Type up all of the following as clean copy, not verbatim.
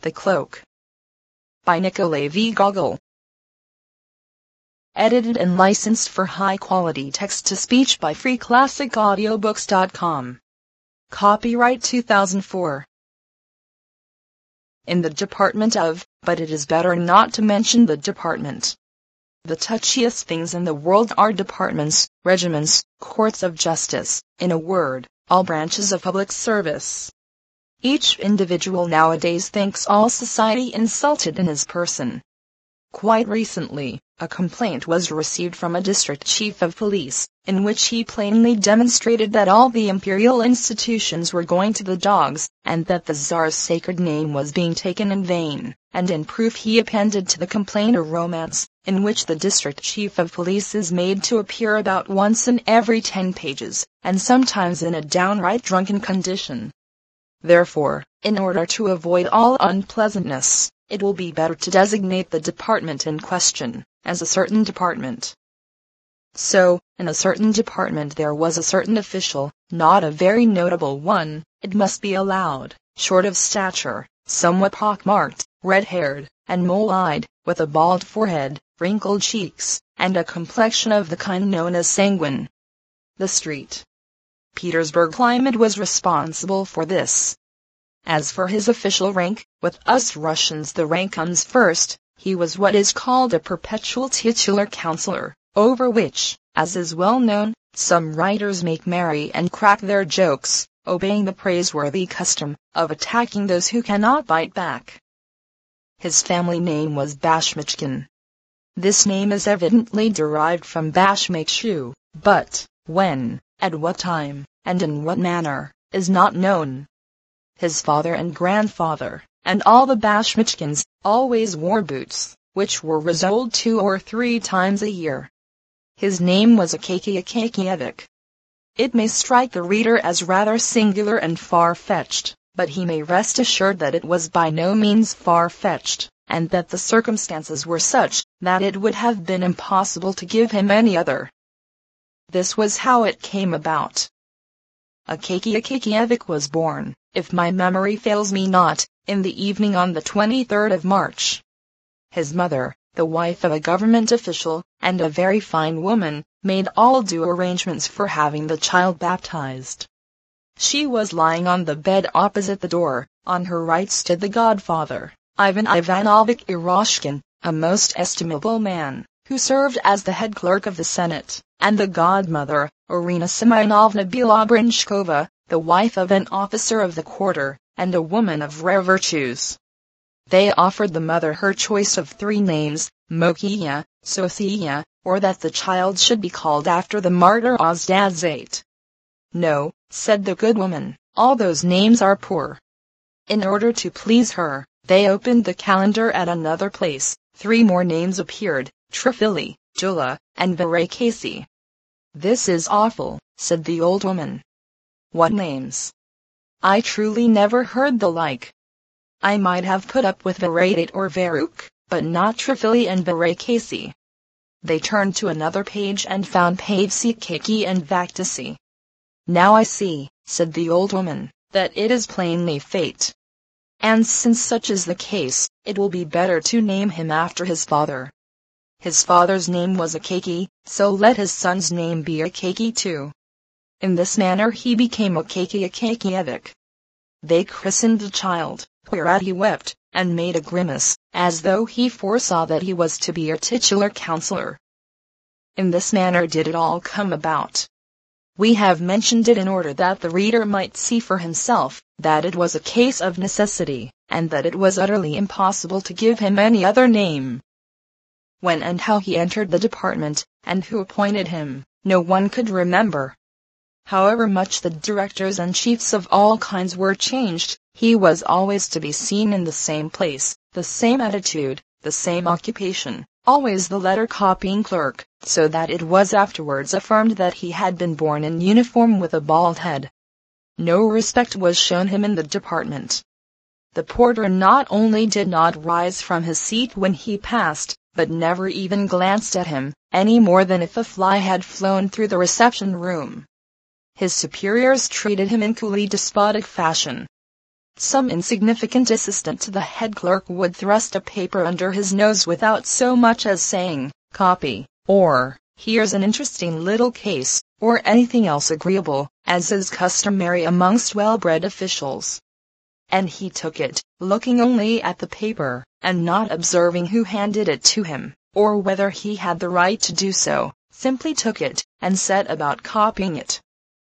The Cloak by Nikolay V. Gogol. Edited and licensed for high-quality text-to-speech by freeclassicaudiobooks.com. Copyright 2004. In the department of, but it is better not to mention the department. The touchiest things in the world are departments, regiments, courts of justice, in a word, all branches of public service. Each individual nowadays thinks all society insulted in his person. Quite recently, a complaint was received from a district chief of police, in which he plainly demonstrated that all the imperial institutions were going to the dogs, and that the Tsar's sacred name was being taken in vain, and in proof he appended to the complaint a romance, in which the district chief of police is made to appear about once in every 10 pages, and sometimes in a downright drunken condition. Therefore, in order to avoid all unpleasantness, it will be better to designate the department in question as a certain department. So, in a certain department there was a certain official, not a very notable one, it must be allowed, short of stature, somewhat pock-marked, red-haired, and mole-eyed, with a bald forehead, wrinkled cheeks, and a complexion of the kind known as sanguine. The St. Petersburg climate was responsible for this. As for his official rank, with us Russians the rank comes first. He was what is called a perpetual titular counselor, over which, as is well known, some writers make merry and crack their jokes, obeying the praiseworthy custom of attacking those who cannot bite back. His family name was Bashmachkin. This name is evidently derived from Bashmakshu, but when, at what time, and in what manner, is not known. His father and grandfather, and all the Bashmachkins, always wore boots, which were resoled 2 or 3 times a year. His name was Akaky Akakievich. It may strike the reader as rather singular and far-fetched, but he may rest assured that it was by no means far-fetched, and that the circumstances were such that it would have been impossible to give him any other. This was how it came about. Akaky Akakievich was born, if my memory fails me not, in the evening on the 23rd of March. His mother, the wife of a government official, and a very fine woman, made all due arrangements for having the child baptized. She was lying on the bed opposite the door. On her right stood the godfather, Ivan Ivanovich Eroshkin, a most estimable man, who served as the head clerk of the Senate, and the godmother, Irina Semyonovna Belobrinshkova, the wife of an officer of the quarter, and a woman of rare virtues. They offered the mother her choice of 3 names, Mokiya, Sophia, or that the child should be called after the martyr Ozdazate. No, said the good woman, all those names are poor. In order to please her, they opened the calendar at another place. 3 more names appeared, Trifili, Jula, and Varekasi. This is awful, said the old woman. What names? I truly never heard the like. I might have put up with Varadate or Varuk, but not Trifili and Varekasi. They turned to another page and found Pavsikaki and Vaktasi. Now I see, said the old woman, that it is plainly fate. And since such is the case, it will be better to name him after his father. His father's name was Akaky, so let his son's name be Akaky too. In this manner he became Akaky Akakievich. They christened the child, whereat he wept, and made a grimace, as though he foresaw that he was to be a titular counselor. In this manner did it all come about. We have mentioned it in order that the reader might see for himself that it was a case of necessity, and that it was utterly impossible to give him any other name. When and how he entered the department, and who appointed him, no one could remember. However much the directors and chiefs of all kinds were changed, he was always to be seen in the same place, the same attitude, the same occupation, always the letter-copying clerk, so that it was afterwards affirmed that he had been born in uniform with a bald head. No respect was shown him in the department. The porter not only did not rise from his seat when he passed, but never even glanced at him, any more than if a fly had flown through the reception room. His superiors treated him in coolly despotic fashion. some insignificant assistant to the head clerk would thrust a paper under his nose without so much as saying, "Copy," or, "Here's an interesting little case," or anything else agreeable, as is customary amongst well-bred officials. And he took it, looking only at the paper, and not observing who handed it to him, or whether he had the right to do so, simply took it, and set about copying it.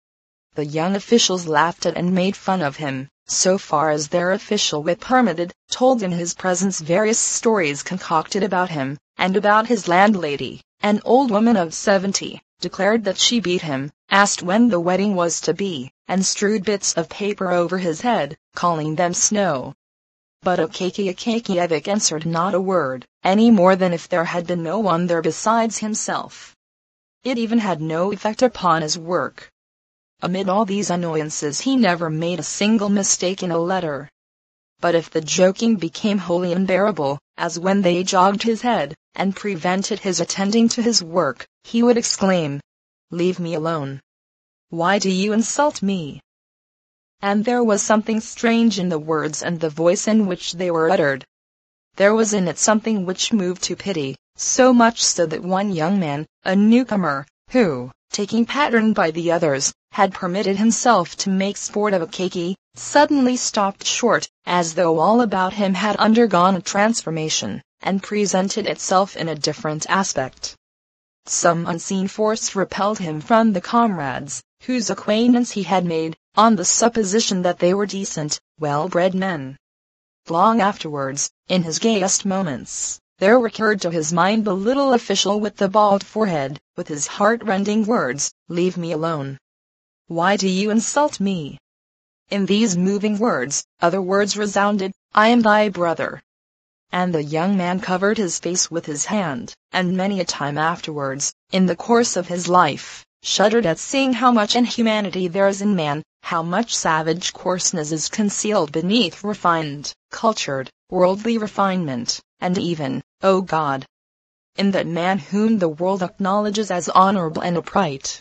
The young officials laughed at and made fun of him, so far as their official wit permitted, told in his presence various stories concocted about him, and about his landlady, an old woman of 70, declared that she beat him, asked when the wedding was to be, and strewed bits of paper over his head, calling them snow. But Akakievich answered not a word, any more than if there had been no one there besides himself. It even had no effect upon his work. Amid all these annoyances he never made a single mistake in a letter. But if the joking became wholly unbearable, as when they jogged his head, and prevented his attending to his work, he would exclaim, "Leave me alone. Why do you insult me?" And there was something strange in the words and the voice in which they were uttered. There was in it something which moved to pity, so much so that one young man, a newcomer, who, taking pattern by the others, had permitted himself to make sport of Akaki, suddenly stopped short, as though all about him had undergone a transformation, and presented itself in a different aspect. Some unseen force repelled him from the comrades, whose acquaintance he had made, on the supposition that they were decent, well-bred men. Long afterwards, in his gayest moments, there recurred to his mind the little official with the bald forehead, with his heart-rending words, "Leave me alone. Why do you insult me?" In these moving words, other words resounded, "I am thy brother." And the young man covered his face with his hand, and many a time afterwards, in the course of his life, shuddered at seeing how much inhumanity there is in man, how much savage coarseness is concealed beneath refined, cultured, worldly refinement, and even, O God, in that man whom the world acknowledges as honorable and upright.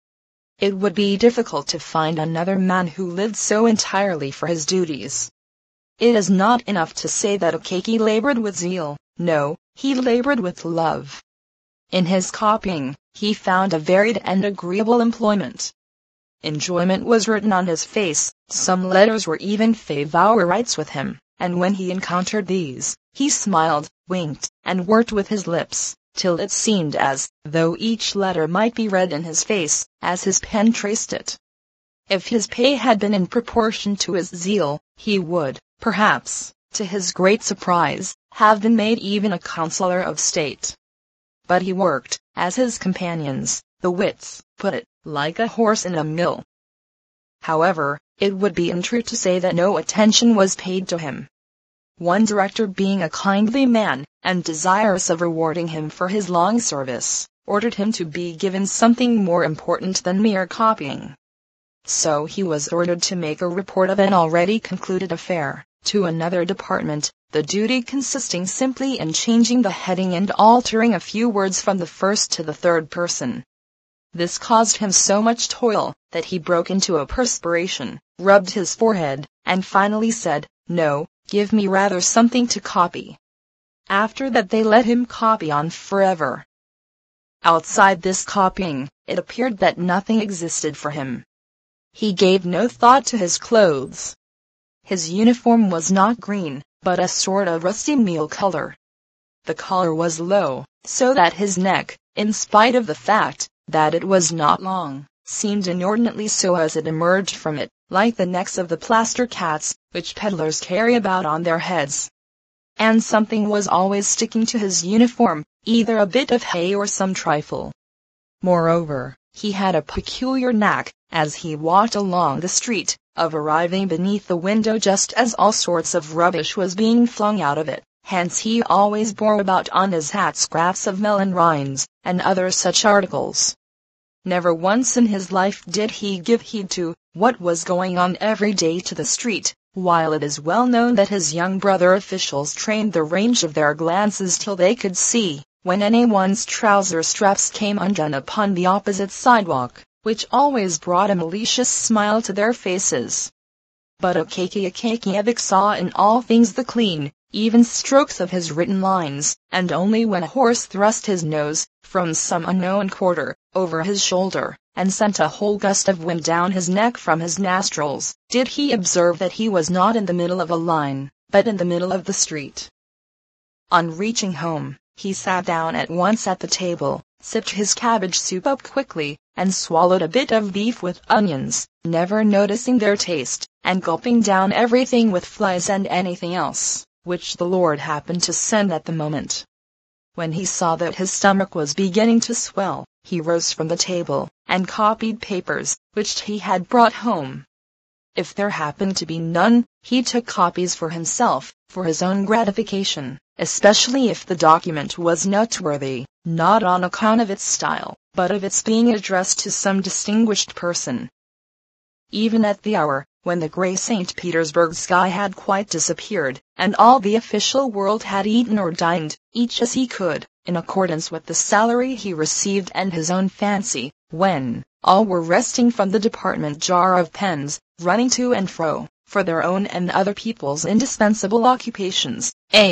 It would be difficult to find another man who lived so entirely for his duties. It is not enough to say that Akaki labored with zeal, no, he labored with love. In his copying, he found a varied and agreeable employment. Enjoyment was written on his face, some letters were even favorites with him, and when he encountered these, he smiled, winked, and worked with his lips, till it seemed as though each letter might be read in his face, as his pen traced it. If his pay had been in proportion to his zeal, he would, perhaps, to his great surprise, have been made even a councillor of state. But he worked, as his companions, the wits, put it, like a horse in a mill. However, it would be untrue to say that no attention was paid to him. One director, being a kindly man, and desirous of rewarding him for his long service, ordered him to be given something more important than mere copying. So he was ordered to make a report of an already concluded affair, to another department, the duty consisting simply in changing the heading and altering a few words from the first to the third person. This caused him so much toil, that he broke into a perspiration, rubbed his forehead, and finally said, "No, give me rather something to copy." After that they let him copy on forever. Outside this copying, it appeared that nothing existed for him. He gave no thought to his clothes. His uniform was not green, but a sort of rusty meal color. The collar was low, so that his neck, in spite of the fact that it was not long, seemed inordinately so as it emerged from it, like the necks of the plaster cats, which peddlers carry about on their heads. And something was always sticking to his uniform, either a bit of hay or some trifle. Moreover, he had a peculiar knack, as he walked along the street, of arriving beneath the window just as all sorts of rubbish was being flung out of it. Hence he always bore about on his hat scraps of melon rinds, and other such articles. Never once in his life did he give heed to what was going on every day to the street, while it is well known that his young brother officials trained the range of their glances till they could see, when anyone's trouser straps came undone upon the opposite sidewalk, which always brought a malicious smile to their faces. but Akakievich saw in all things the clean, even strokes of his written lines, and only when a horse thrust his nose, from some unknown quarter, over his shoulder, and sent a whole gust of wind down his neck from his nostrils, did he observe that he was not in the middle of a line, but in the middle of the street. On reaching home, he sat down at once at the table, sipped his cabbage soup up quickly, and swallowed a bit of beef with onions, never noticing their taste, and gulping down everything with flies and anything else, which the Lord happened to send at the moment. When he saw that his stomach was beginning to swell, he rose from the table, and copied papers, which he had brought home. If there happened to be none, he took copies for himself, for his own gratification, especially if the document was noteworthy, not on account of its style, but of its being addressed to some distinguished person. Even at the hour, when the grey St. Petersburg sky had quite disappeared, and all the official world had eaten or dined, each as he could, in accordance with the salary he received and his own fancy, when all were resting from the department jar of pens, running to and fro, for their own and other people's indispensable occupations,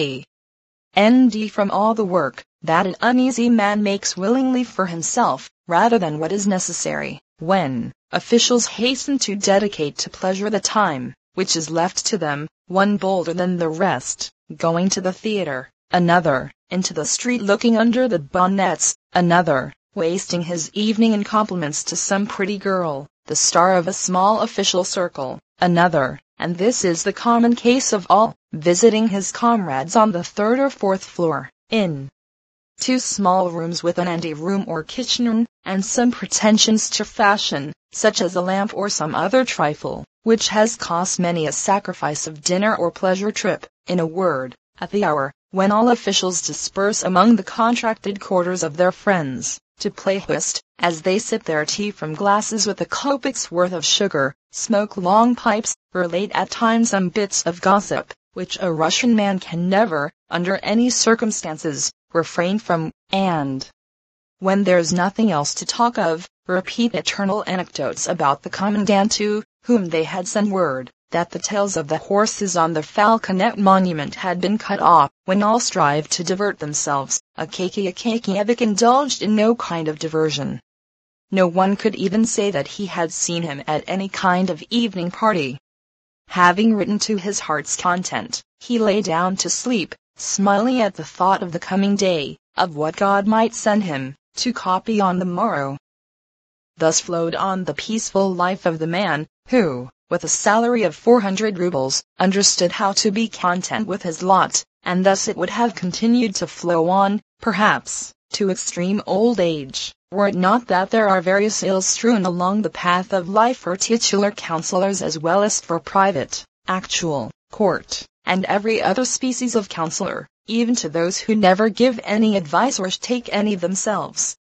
and from all the work that an uneasy man makes willingly for himself, rather than what is necessary, when officials hasten to dedicate to pleasure the time which is left to them, one bolder than the rest, going to the theatre, another, into the street looking under the bonnets, another, wasting his evening in compliments to some pretty girl, the star of a small official circle, another, and this is the common case of all, visiting his comrades on the third or fourth floor, in two small rooms with an anteroom or kitchen, and some pretensions to fashion, such as a lamp or some other trifle, which has cost many a sacrifice of dinner or pleasure trip, in a word, at the hour when all officials disperse among the contracted quarters of their friends, to play whist, as they sip their tea from glasses with a kopek's worth of sugar, smoke long pipes, relate at times some bits of gossip, which a Russian man can never, under any circumstances, refrain from, and, when there's nothing else to talk of, repeat eternal anecdotes about the commandant to whom they had sent word that the tails of the horses on the Falconet monument had been cut off. When all strive to divert themselves, Akakievich indulged in no kind of diversion. No one could even say that he had seen him at any kind of evening party. Having written to his heart's content, he lay down to sleep, smiling at the thought of the coming day, of what God might send him to copy on the morrow. Thus flowed on the peaceful life of the man, who, with a salary of 400 rubles, understood how to be content with his lot, and thus it would have continued to flow on, perhaps, to extreme old age, were it not that there are various ills strewn along the path of life for titular councillors as well as for private, actual, court, and every other species of councillor, even to those who never give any advice or take any themselves.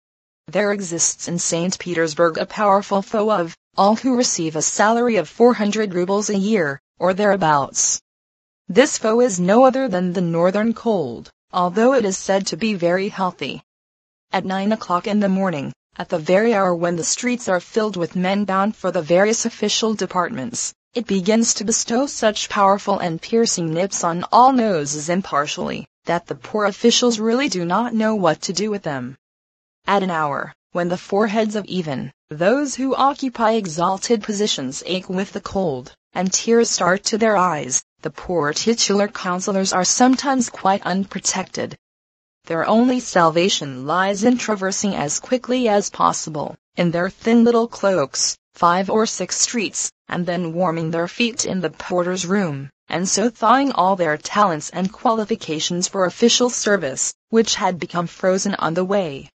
There exists in St. Petersburg a powerful foe of all who receive a salary of 400 rubles a year, or thereabouts. This foe is no other than the northern cold, although it is said to be very healthy. At 9 o'clock in the morning, at the very hour when the streets are filled with men bound for the various official departments, it begins to bestow such powerful and piercing nips on all noses impartially, that the poor officials really do not know what to do with them. At an hour when the foreheads of even those who occupy exalted positions ache with the cold, and tears start to their eyes, the poor titular councillors are sometimes quite unprotected. Their only salvation lies in traversing as quickly as possible, in their thin little cloaks, 5 or 6 streets, and then warming their feet in the porter's room, and so thawing all their talents and qualifications for official service, which had become frozen on the way.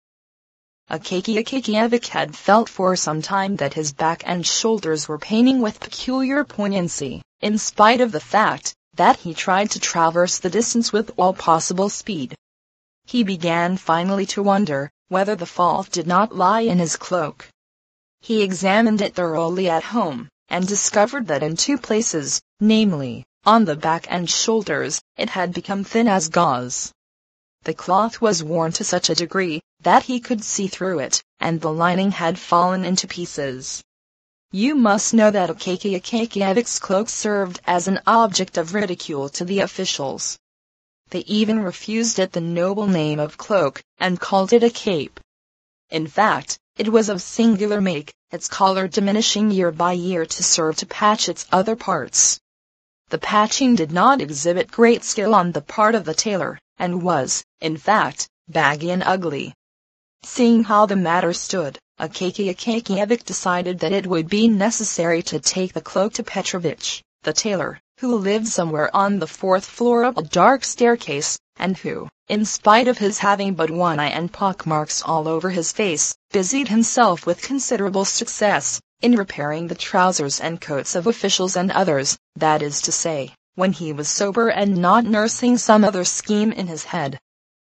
Akakievich had felt for some time that his back and shoulders were paining with peculiar poignancy, in spite of the fact that he tried to traverse the distance with all possible speed. He began finally to wonder whether the fault did not lie in his cloak. He examined it thoroughly at home, and discovered that in 2 places, namely, on the back and shoulders, it had become thin as gauze. The cloth was worn to such a degree that he could see through it, and the lining had fallen into pieces. You must know that Akakievic's cloak served as an object of ridicule to the officials. They even refused it the noble name of cloak, and called it a cape. In fact, it was of singular make, its collar diminishing year by year to serve to patch its other parts. The patching did not exhibit great skill on the part of the tailor, and was, in fact, baggy and ugly. Seeing how the matter stood, Akakievich decided that it would be necessary to take the cloak to Petrovich, the tailor, who lived somewhere on the 4th floor of a dark staircase, and who, in spite of his having but one eye and pockmarks all over his face, busied himself with considerable success in repairing the trousers and coats of officials and others, that is to say, when he was sober and not nursing some other scheme in his head.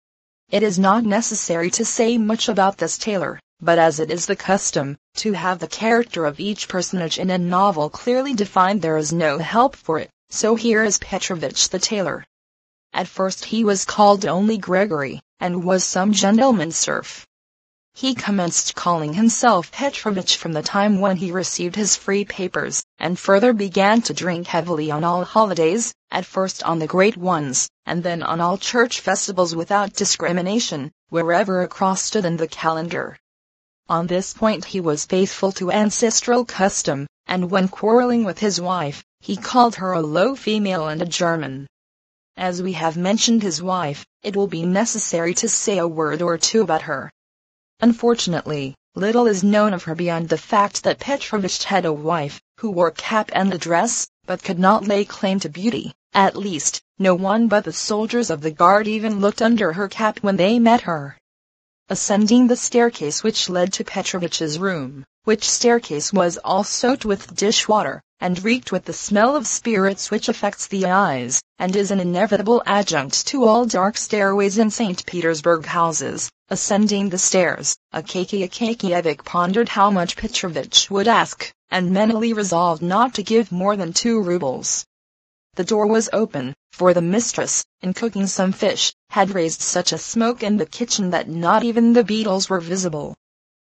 It is not necessary to say much about this tailor, but as it is the custom to have the character of each personage in a novel clearly defined, there is no help for it, so here is Petrovich the tailor. At first he was called only Gregory, and was some gentleman's serf. He commenced calling himself Petrovich from the time when he received his free papers, and further began to drink heavily on all holidays, at first on the great ones, and then on all church festivals without discrimination, wherever a cross stood in the calendar. On this point he was faithful to ancestral custom, and when quarreling with his wife, he called her a low female and a German. As we have mentioned his wife, it will be necessary to say a word or two about her. Unfortunately, little is known of her beyond the fact that Petrovich had a wife, who wore cap and a dress, but could not lay claim to beauty. At least, no one but the soldiers of the guard even looked under her cap when they met her. Ascending the staircase which led to Petrovich's room, which staircase was all soaked with dishwater, and reeked with the smell of spirits which affects the eyes, and is an inevitable adjunct to all dark stairways in St. Petersburg houses. Ascending the stairs, Akakievich pondered how much Petrovich would ask, and mentally resolved not to give more than 2 rubles. The door was open, for the mistress, in cooking some fish, had raised such a smoke in the kitchen that not even the beetles were visible.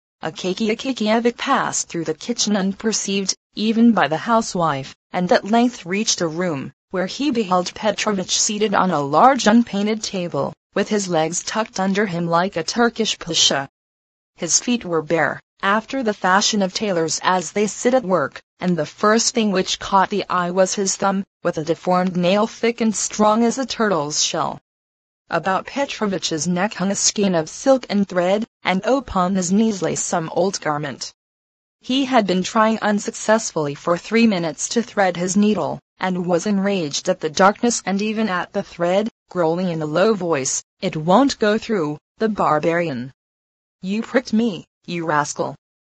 Akakievich passed through the kitchen unperceived, even by the housewife, and at length reached a room, where he beheld Petrovich seated on a large unpainted table, with his legs tucked under him like a Turkish pasha. His feet were bare, after the fashion of tailors as they sit at work, and the first thing which caught the eye was his thumb, with a deformed nail thick and strong as a turtle's shell. About Petrovich's neck hung a skein of silk and thread, and upon his knees lay some old garment. He had been trying unsuccessfully for 3 minutes to thread his needle, and was enraged at the darkness and even at the thread, growling in a low voice, "It won't go through, the barbarian! You pricked me, you rascal!"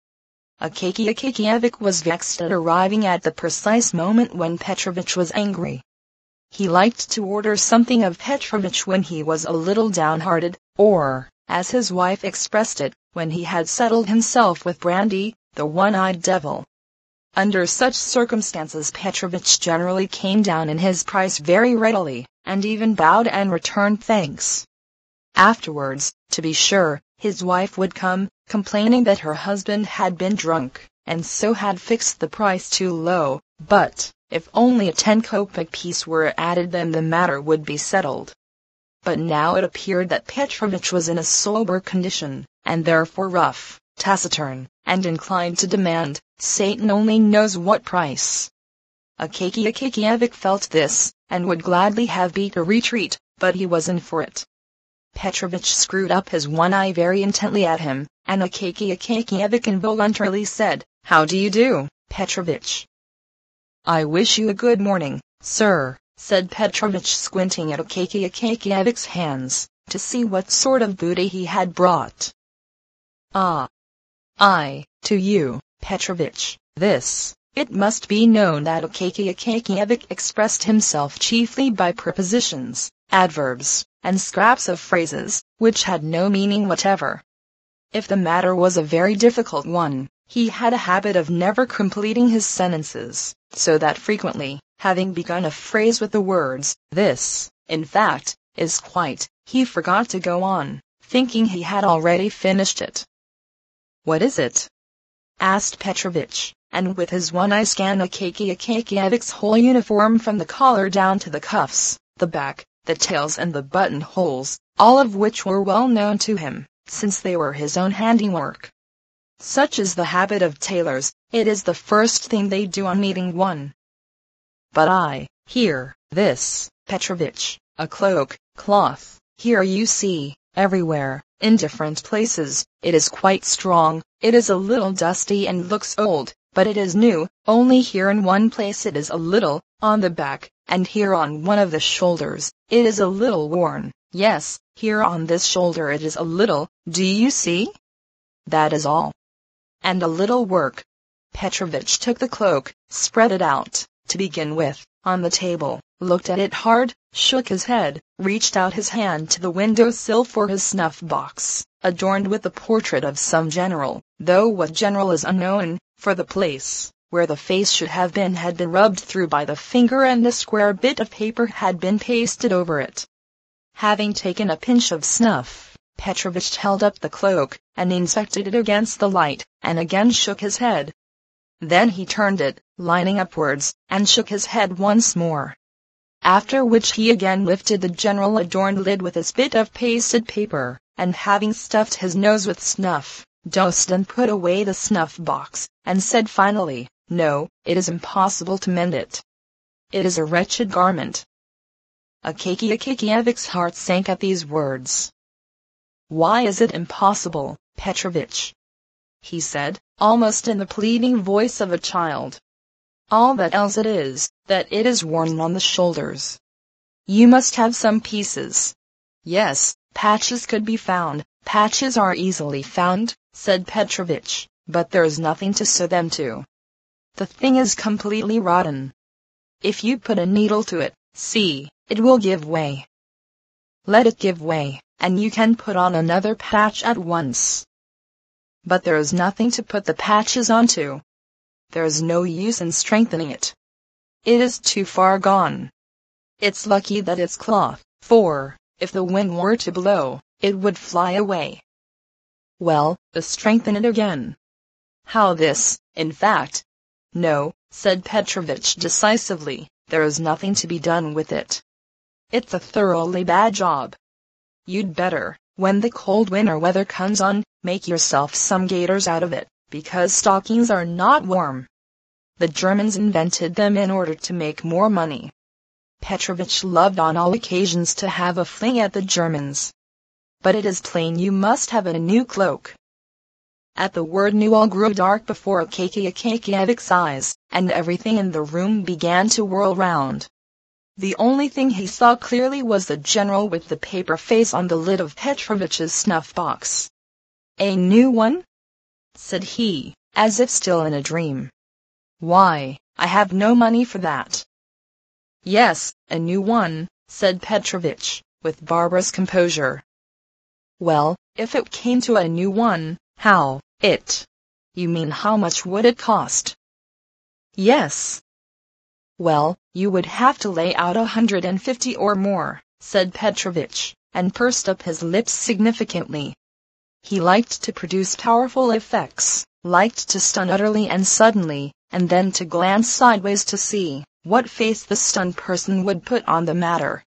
Akakievich was vexed at arriving at the precise moment when Petrovich was angry. He liked to order something of Petrovich when he was a little downhearted, or, as his wife expressed it, when he had settled himself with brandy, the one-eyed devil. Under such circumstances Petrovich generally came down in his price very readily, and even bowed and returned thanks. Afterwards, to be sure, his wife would come, complaining that her husband had been drunk, and so had fixed the price too low, but, if only a 10-kopeck piece were added, then the matter would be settled. But now it appeared that Petrovich was in a sober condition, and therefore rough, taciturn, and inclined to demand, Satan only knows what price. Akakievich felt this, and would gladly have beat a retreat, but he wasn't for it. Petrovich screwed up his one eye very intently at him, and Akakievich involuntarily said, "How do you do, Petrovich?" "I wish you a good morning, sir," said Petrovich, squinting at Akakievich's hands, to see what sort of booty he had brought. "Ah, to you, Petrovich, this." It must be known that Akakievich expressed himself chiefly by prepositions, adverbs, and scraps of phrases, which had no meaning whatever. If the matter was a very difficult one, he had a habit of never completing his sentences, so that frequently, having begun a phrase with the words, "This, in fact, is quite," he forgot to go on, thinking he had already finished it. "What is it?" asked Petrovich, and with his one eye scanned Akakievic's whole uniform from the collar down to the cuffs, the back, the tails and the buttonholes, all of which were well known to him, since they were his own handiwork. Such is the habit of tailors, it is the first thing they do on meeting one. But here, this, Petrovich, a cloak, cloth, here you see, everywhere, in different places, it is quite strong, it is a little dusty and looks old, but it is new, only here in one place it is a little, on the back, and here on one of the shoulders, it is a little worn, yes, here on this shoulder it is a little, do you see? That is all. And a little work. Petrovich took the cloak, spread it out, to begin with, on the table, looked at it hard, shook his head, reached out his hand to the window-sill for his snuff-box, adorned with the portrait of some general, though what general is unknown, for the place where the face should have been had been rubbed through by the finger and a square bit of paper had been pasted over it. Having taken a pinch of snuff, Petrovich held up the cloak, and inspected it against the light, and again shook his head. Then he turned it, lining upwards, and shook his head once more. After which he again lifted the general adorned lid with its bit of pasted paper, and having stuffed his nose with snuff, dosed and put away the snuff-box, and said finally, "No, it is impossible to mend it. It is a wretched garment." Akakievic's heart sank at these words. "Why is it impossible, Petrovich?" he said, almost in the pleading voice of a child. "All that else it is, that it is worn on the shoulders. You must have some pieces." "Yes, patches could be found, patches are easily found," said Petrovich, "but there's nothing to sew them to. The thing is completely rotten. If you put a needle to it, see, it will give way. Let it give way, and you can put on another patch at once. But there is nothing to put the patches onto. There is no use in strengthening it. It is too far gone. It's lucky that it's cloth, for, if the wind were to blow, it would fly away." "Well, strengthen it again." "How this, in fact?" "No," said Petrovich decisively, "there is nothing to be done with it. It's a thoroughly bad job. You'd better, when the cold winter weather comes on, make yourself some gaiters out of it, because stockings are not warm. The Germans invented them in order to make more money." Petrovich loved on all occasions to have a fling at the Germans. "But it is plain you must have a new cloak." At the word new all grew dark before Akakievic's eyes, and everything in the room began to whirl round. The only thing he saw clearly was the general with the paper face on the lid of Petrovich's snuff-box. "A new one?" said he, as if still in a dream. "Why, I have no money for that." "Yes, a new one," said Petrovich, with barbarous composure. "Well, if it came to a new one, You mean how much would it cost?" "Yes." "Well, you would have to lay out 150 or more," said Petrovich, and pursed up his lips significantly. He liked to produce powerful effects, liked to stun utterly and suddenly, and then to glance sideways to see what face the stunned person would put on the matter.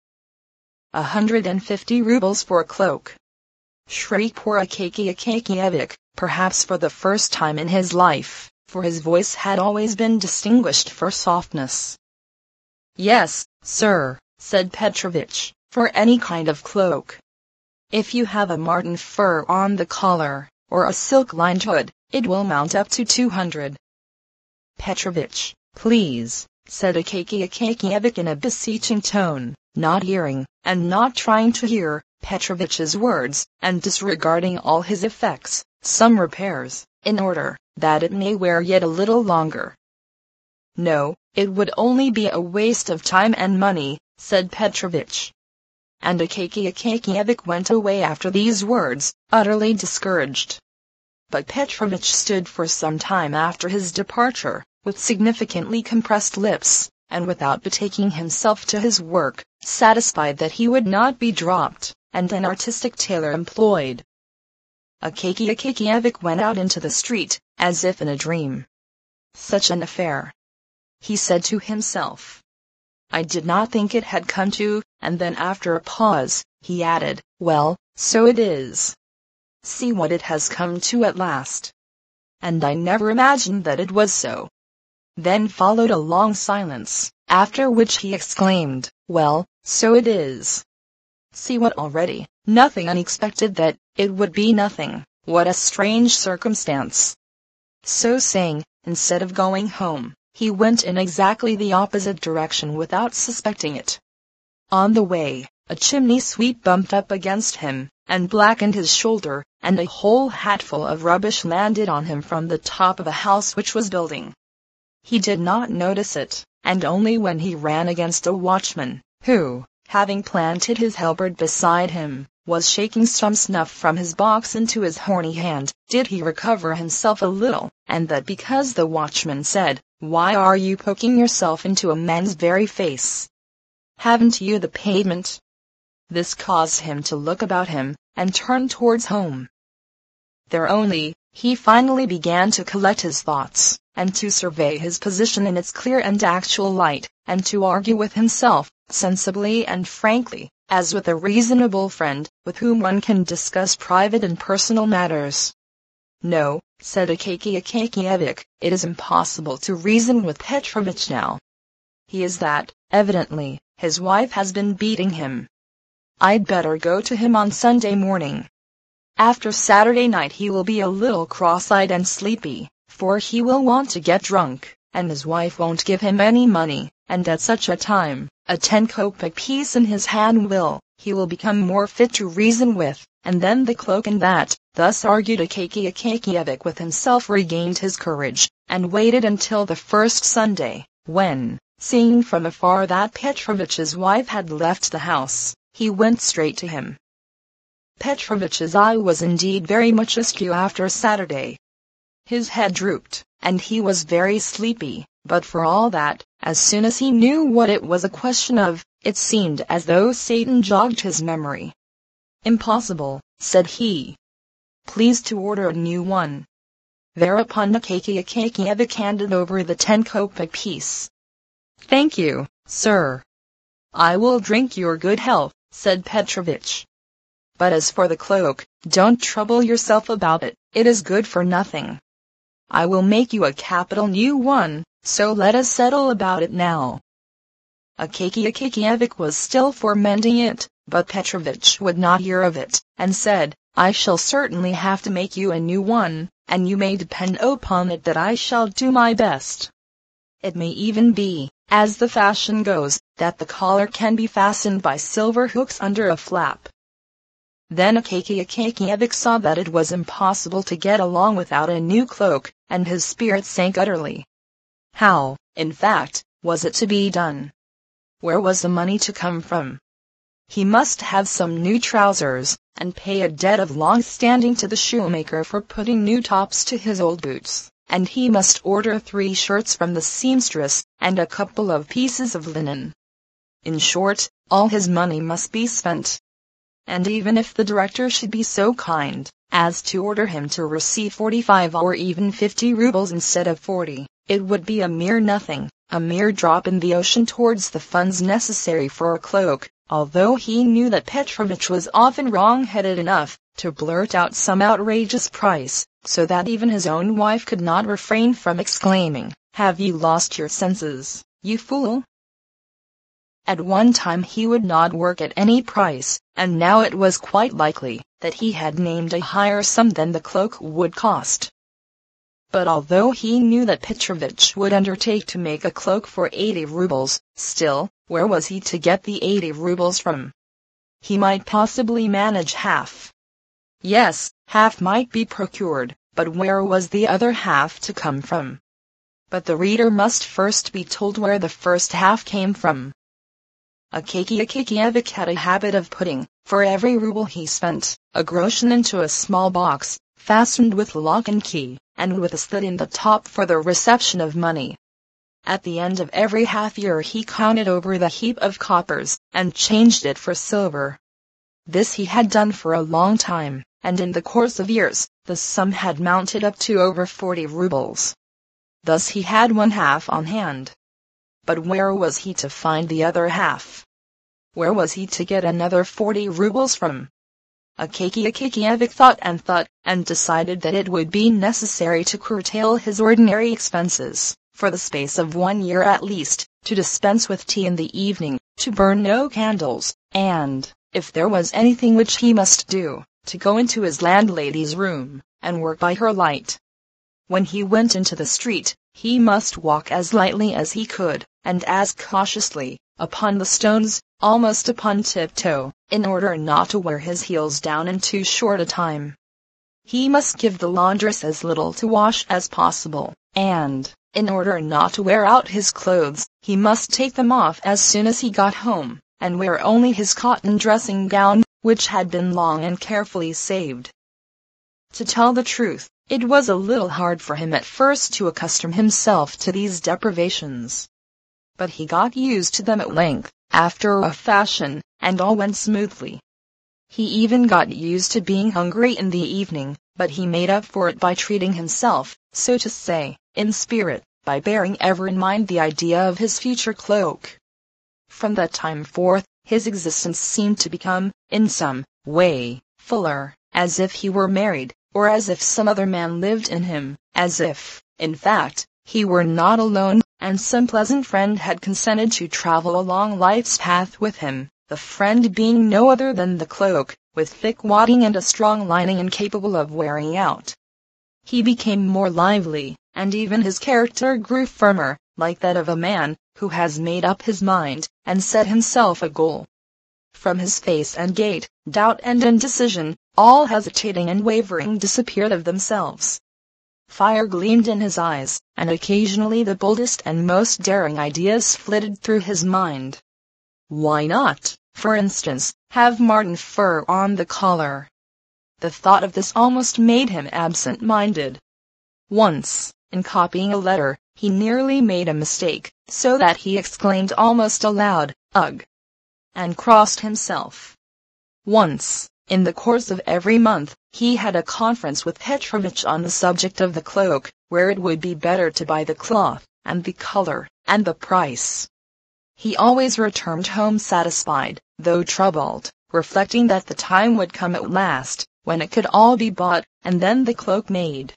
150 rubles for a cloak!" shrieked poor Akakievich, perhaps for the first time in his life, for his voice had always been distinguished for softness. "Yes, sir," said Petrovich, "for any kind of cloak. If you have a marten fur on the collar, or a silk-lined hood, it will mount up to 200. "Petrovich, please," said Akakievich in a beseeching tone, not hearing, and not trying to hear, Petrovich's words, and disregarding all his effects, "some repairs, in order that it may wear yet a little longer." "No, it would only be a waste of time and money," said Petrovich. And Akakievich went away after these words, utterly discouraged. But Petrovich stood for some time after his departure, with significantly compressed lips, and without betaking himself to his work, satisfied that he would not be dropped, and an artistic tailor employed. Akakievich went out into the street, as if in a dream. Such an affair! He said to himself. I did not think it had come to, and then after a pause, he added, well, so it is. See what it has come to at last. And I never imagined that it was so. Then followed a long silence, after which he exclaimed, well, so it is. See what already, nothing unexpected that, it would be nothing, what a strange circumstance. So saying, instead of going home, he went in exactly the opposite direction without suspecting it. On the way, a chimney sweep bumped up against him, and blackened his shoulder, and a whole hatful of rubbish landed on him from the top of a house which was building. He did not notice it, and only when he ran against a watchman, who, having planted his halberd beside him, was shaking some snuff from his box into his horny hand, did he recover himself a little, and that because the watchman said, why are you poking yourself into a man's very face? Haven't you the pavement? This caused him to look about him, and turn towards home. There only, he finally began to collect his thoughts, and to survey his position in its clear and actual light, and to argue with himself, sensibly and frankly, as with a reasonable friend, with whom one can discuss private and personal matters. No, said Akakievich, it is impossible to reason with Petrovich now. He is that, evidently, his wife has been beating him. I'd better go to him on Sunday morning. After Saturday night he will be a little cross-eyed and sleepy, for he will want to get drunk, and his wife won't give him any money, and at such a time, a 10-kopeck piece in his hand he will become more fit to reason with, and then the cloak and that, thus argued Akakievich with himself, regained his courage, and waited until the first Sunday, when, seeing from afar that Petrovich's wife had left the house, he went straight to him. Petrovich's eye was indeed very much askew after Saturday. His head drooped, and he was very sleepy, but for all that, as soon as he knew what it was a question of, it seemed as though Satan jogged his memory. Impossible, said he. Please to order a new one. Thereupon Akakievich handed over the 10-kopeck piece. Thank you, sir. I will drink your good health, said Petrovich. But as for the cloak, don't trouble yourself about it, it is good for nothing. I will make you a capital new one, so let us settle about it now. Akakievich was still for mending it, but Petrovich would not hear of it, and said, I shall certainly have to make you a new one, and you may depend upon it that I shall do my best. It may even be, as the fashion goes, that the collar can be fastened by silver hooks under a flap. Then Akakievich saw that it was impossible to get along without a new cloak, and his spirits sank utterly. How, in fact, was it to be done? Where was the money to come from? He must have some new trousers, and pay a debt of long standing to the shoemaker for putting new tops to his old boots, and he must order 3 shirts from the seamstress, and a couple of pieces of linen. In short, all his money must be spent. And even if the director should be so kind as to order him to receive 45 or even 50 rubles instead of 40, it would be a mere nothing, a mere drop in the ocean towards the funds necessary for a cloak, although he knew that Petrovich was often wrong-headed enough to blurt out some outrageous price, so that even his own wife could not refrain from exclaiming, "Have you lost your senses, you fool?" At one time he would not work at any price, and now it was quite likely that he had named a higher sum than the cloak would cost. But although he knew that Petrovich would undertake to make a cloak for 80 rubles, still, where was he to get the 80 rubles from? He might possibly manage half. Yes, half might be procured, but where was the other half to come from? But the reader must first be told where the first half came from. Akakievich had a habit of putting, for every ruble he spent, a groschen into a small box, fastened with lock and key, and with a slit in the top for the reception of money. At the end of every half-year he counted over the heap of coppers, and changed it for silver. This he had done for a long time, and in the course of years, the sum had mounted up to over 40 rubles. Thus he had one half on hand. But where was he to find the other half? Where was he to get another 40 rubles from? Akaky Akakiyevich thought, and decided that it would be necessary to curtail his ordinary expenses, for the space of 1 year at least, to dispense with tea in the evening, to burn no candles, and, if there was anything which he must do, to go into his landlady's room, and work by her light. When he went into the street, he must walk as lightly as he could, and as cautiously, upon the stones, almost upon tiptoe, in order not to wear his heels down in too short a time. He must give the laundress as little to wash as possible, and, in order not to wear out his clothes, he must take them off as soon as he got home, and wear only his cotton dressing gown, which had been long and carefully saved. To tell the truth, it was a little hard for him at first to accustom himself to these deprivations. But he got used to them at length, after a fashion, and all went smoothly. He even got used to being hungry in the evening, but he made up for it by treating himself, so to say, in spirit, by bearing ever in mind the idea of his future cloak. From that time forth, his existence seemed to become, in some way, fuller, as if he were married, or as if some other man lived in him, as if, in fact, he were not alone, and some pleasant friend had consented to travel along life's path with him, the friend being no other than the cloak, with thick wadding and a strong lining incapable of wearing out. He became more lively, and even his character grew firmer, like that of a man who has made up his mind, and set himself a goal. From his face and gait, doubt and indecision, all hesitating and wavering disappeared of themselves. Fire gleamed in his eyes, and occasionally the boldest and most daring ideas flitted through his mind. Why not, for instance, have marten fur on the collar? The thought of this almost made him absent-minded. Once, in copying a letter, he nearly made a mistake, so that he exclaimed almost aloud, "Ugh!" and crossed himself. Once, in the course of every month, he had a conference with Petrovich on the subject of the cloak, where it would be better to buy the cloth, and the color, and the price. He always returned home satisfied, though troubled, reflecting that the time would come at last, when it could all be bought, and then the cloak made.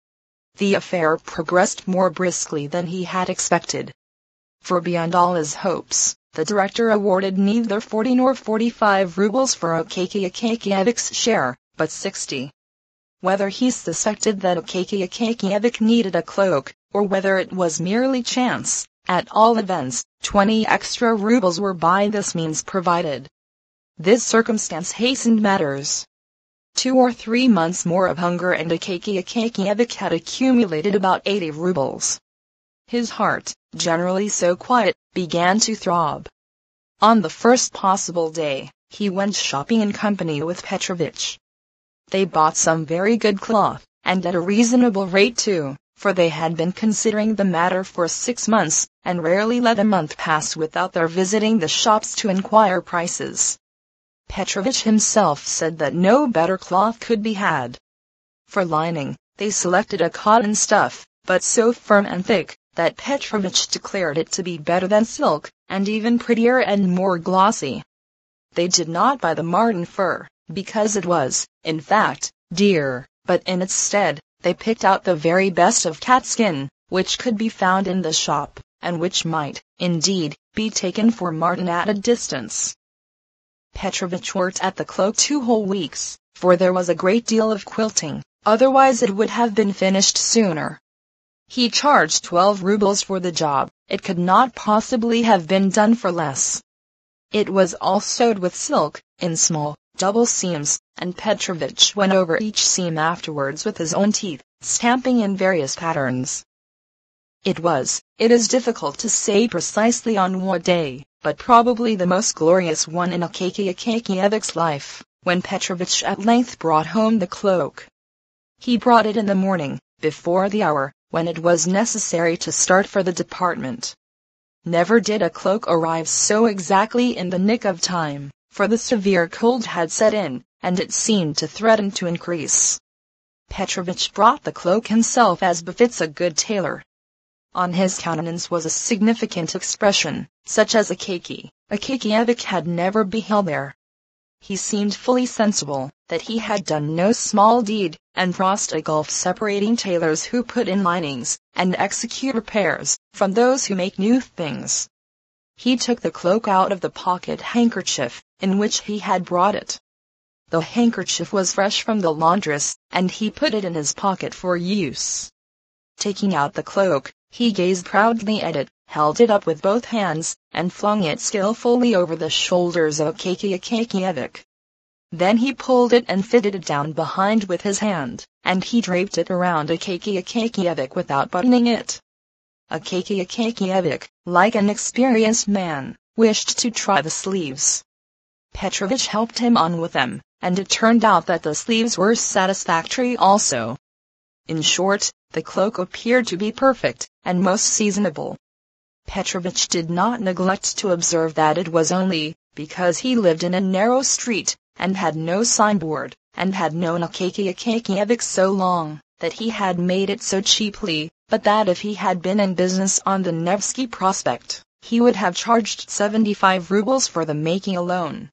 The affair progressed more briskly than he had expected. For beyond all his hopes, the director awarded neither 40 nor 45 rubles for Akaky Akakiyevich's share, but 60. Whether he suspected that Akaky Akakiyevich needed a cloak, or whether it was merely chance, at all events, 20 extra rubles were by this means provided. This circumstance hastened matters. 2 or 3 months more of hunger and Akaky Akakiyevich had accumulated about 80 rubles. His heart, generally so quiet, began to throb. On the first possible day, he went shopping in company with Petrovich. They bought some very good cloth, and at a reasonable rate too, for they had been considering the matter for 6 months, and rarely let a month pass without their visiting the shops to inquire prices. Petrovich himself said that no better cloth could be had. For lining, they selected a cotton stuff, but so firm and thick, that Petrovich declared it to be better than silk, and even prettier and more glossy. They did not buy the marten fur, because it was, in fact, dear, but in its stead, they picked out the very best of catskin, which could be found in the shop, and which might, indeed, be taken for marten at a distance. Petrovich worked at the cloak 2 whole weeks, for there was a great deal of quilting, otherwise it would have been finished sooner. He charged 12 rubles for the job. It could not possibly have been done for less. It was all sewed with silk, in small, double seams, and Petrovich went over each seam afterwards with his own teeth, stamping in various patterns. It is difficult to say precisely on what day, but probably the most glorious one in Akaky Akakiyevich's life, when Petrovich at length brought home the cloak. He brought it in the morning, before the hour, when it was necessary to start for the department. Never did a cloak arrive so exactly in the nick of time, for the severe cold had set in, and it seemed to threaten to increase. Petrovich brought the cloak himself as befits a good tailor. On his countenance was a significant expression, such as Akakievich had never beheld there. He seemed fully sensible that he had done no small deed, and crossed a gulf separating tailors who put in linings and execute repairs from those who make new things. He took the cloak out of the pocket handkerchief in which he had brought it. The handkerchief was fresh from the laundress, and he put it in his pocket for use. Taking out the cloak, he gazed proudly at it, held it up with both hands, and flung it skillfully over the shoulders of Akakievich. Then he pulled it and fitted it down behind with his hand, and he draped it around Akakievich without buttoning it. Akakievich, like an experienced man, wished to try the sleeves. Petrovich helped him on with them, and it turned out that the sleeves were satisfactory also. In short, the cloak appeared to be perfect, and most seasonable. Petrovich did not neglect to observe that it was only because he lived in a narrow street, and had no signboard, and had known Akakievich so long, that he had made it so cheaply, but that if he had been in business on the Nevsky Prospect, he would have charged 75 rubles for the making alone.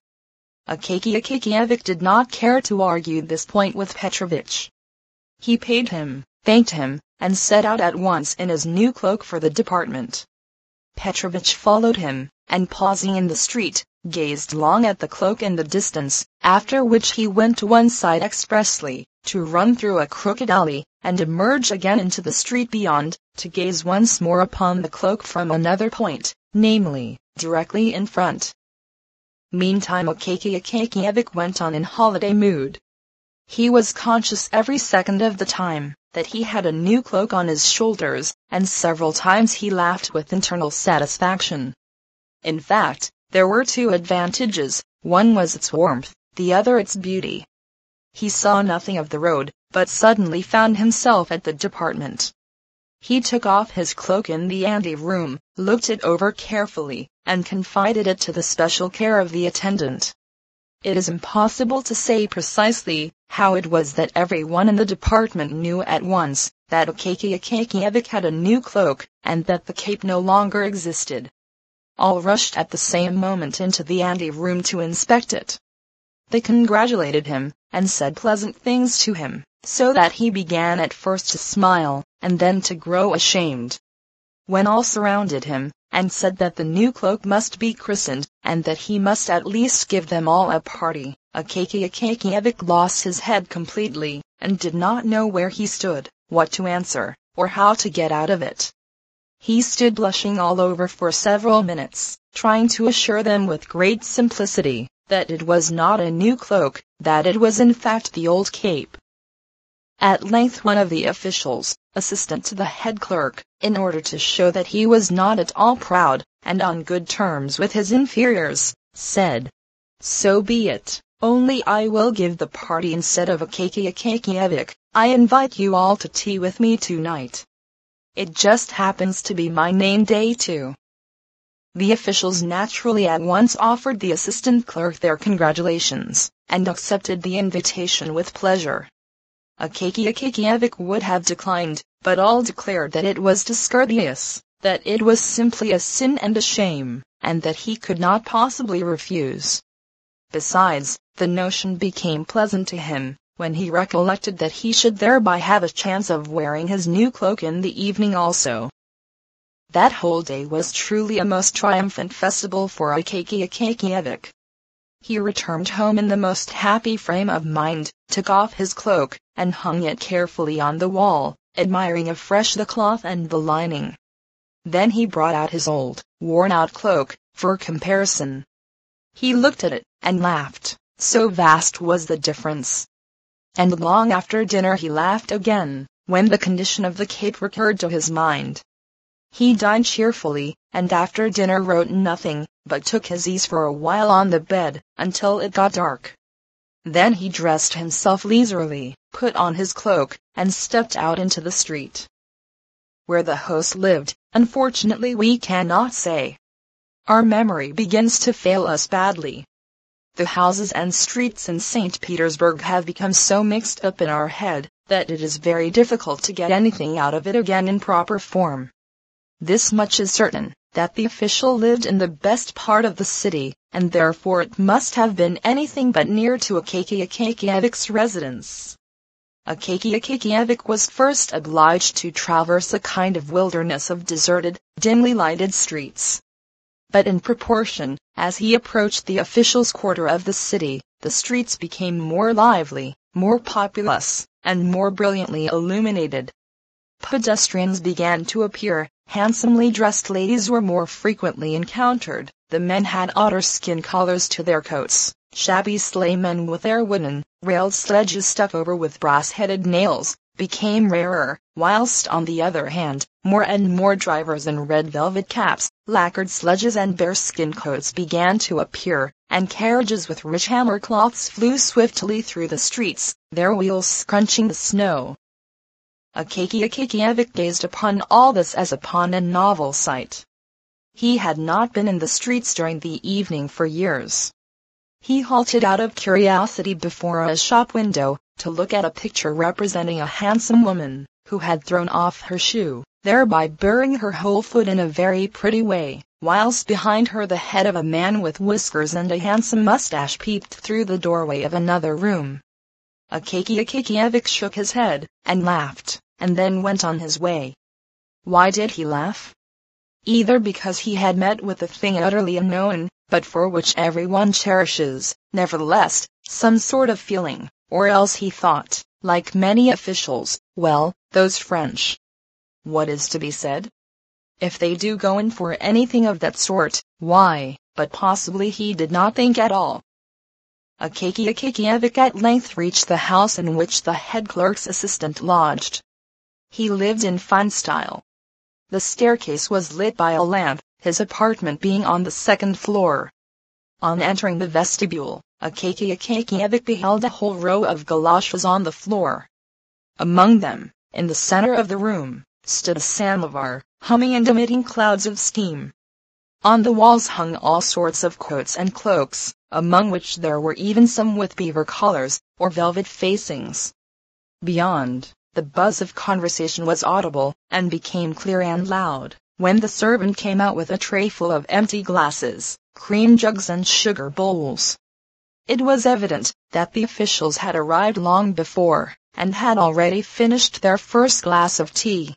Akakievich did not care to argue this point with Petrovich. He paid him, thanked him, and set out at once in his new cloak for the department. Petrovich followed him, and pausing in the street, gazed long at the cloak in the distance, after which he went to one side expressly, to run through a crooked alley, and emerge again into the street beyond, to gaze once more upon the cloak from another point, namely, directly in front. Meantime Akakievich went on in holiday mood. He was conscious every second of the time that he had a new cloak on his shoulders, and several times he laughed with internal satisfaction. In fact, there were two advantages, one was its warmth, the other its beauty. He saw nothing of the road, but suddenly found himself at the department. He took off his cloak in the ante-room, looked it over carefully, and confided it to the special care of the attendant. It is impossible to say precisely how it was that everyone in the department knew at once that Akakievich had a new cloak, and that the cape no longer existed. All rushed at the same moment into the ante-room to inspect it. They congratulated him, and said pleasant things to him, so that he began at first to smile, and then to grow ashamed. When all surrounded him, and said that the new cloak must be christened, and that he must at least give them all a party, Akakievich lost his head completely, and did not know where he stood, what to answer, or how to get out of it. He stood blushing all over for several minutes, trying to assure them with great simplicity that it was not a new cloak, that it was in fact the old cape. At length one of the officials, assistant to the head clerk, in order to show that he was not at all proud, and on good terms with his inferiors, said, "So be it, only I will give the party instead of Akakievich. I invite you all to tea with me tonight. It just happens to be my name day too." The officials naturally at once offered the assistant clerk their congratulations, and accepted the invitation with pleasure. Akakievich would have declined, but all declared that it was discourteous, that it was simply a sin and a shame, and that he could not possibly refuse. Besides, the notion became pleasant to him, when he recollected that he should thereby have a chance of wearing his new cloak in the evening also. That whole day was truly a most triumphant festival for Akakievich. He returned home in the most happy frame of mind, took off his cloak, and hung it carefully on the wall, admiring afresh the cloth and the lining. Then he brought out his old, worn-out cloak, for comparison. He looked at it, and laughed, so vast was the difference. And long after dinner he laughed again, when the condition of the cape recurred to his mind. He dined cheerfully, and after dinner wrote nothing, but took his ease for a while on the bed, until it got dark. Then he dressed himself leisurely, put on his cloak, and stepped out into the street. Where the host lived, unfortunately we cannot say. Our memory begins to fail us badly. the houses and streets in St. Petersburg have become so mixed up in our head that it is very difficult to get anything out of it again in proper form. This much is certain, that the official lived in the best part of the city, and therefore it must have been anything but near to Akaky Akakievik's residence. Akaky Akakievich was first obliged to traverse a kind of wilderness of deserted, dimly lighted streets. But in proportion, as he approached the official's quarter of the city, the streets became more lively, more populous, and more brilliantly illuminated. Pedestrians began to appear, handsomely dressed ladies were more frequently encountered, the men had otter-skin collars to their coats, shabby sleighmen with their wooden, railed sledges stuck over with brass-headed nails, became rarer, whilst on the other hand, more and more drivers in red velvet caps, lacquered sledges and bearskin coats began to appear, and carriages with rich hammercloths flew swiftly through the streets, their wheels scrunching the snow. Akaky Akakievich gazed upon all this as upon a novel sight. He had not been in the streets during the evening for years. He halted out of curiosity before a shop window, to look at a picture representing a handsome woman, who had thrown off her shoe, thereby burying her whole foot in a very pretty way, whilst behind her the head of a man with whiskers and a handsome mustache peeped through the doorway of another room. Akaky Akakievich shook his head, and laughed, and then went on his way. Why did he laugh? Either because he had met with a thing utterly unknown, but for which everyone cherishes, nevertheless, some sort of feeling, or else he thought, like many officials, well, those French. What is to be said? If they do go in for anything of that sort, why, but possibly he did not think at all. Akaky Akakievich at length reached the house in which the head clerk's assistant lodged. He lived in fine style. The staircase was lit by a lamp, his apartment being on the second floor. On entering the vestibule, Akaky Akakievich beheld a whole row of galoshes on the floor. Among them, in the center of the room, stood a samovar, humming and emitting clouds of steam. On the walls hung all sorts of coats and cloaks, among which there were even some with beaver collars, or velvet facings. Beyond, the buzz of conversation was audible, and became clear and loud, when the servant came out with a tray full of empty glasses, cream jugs and sugar bowls. It was evident that the officials had arrived long before, and had already finished their first glass of tea.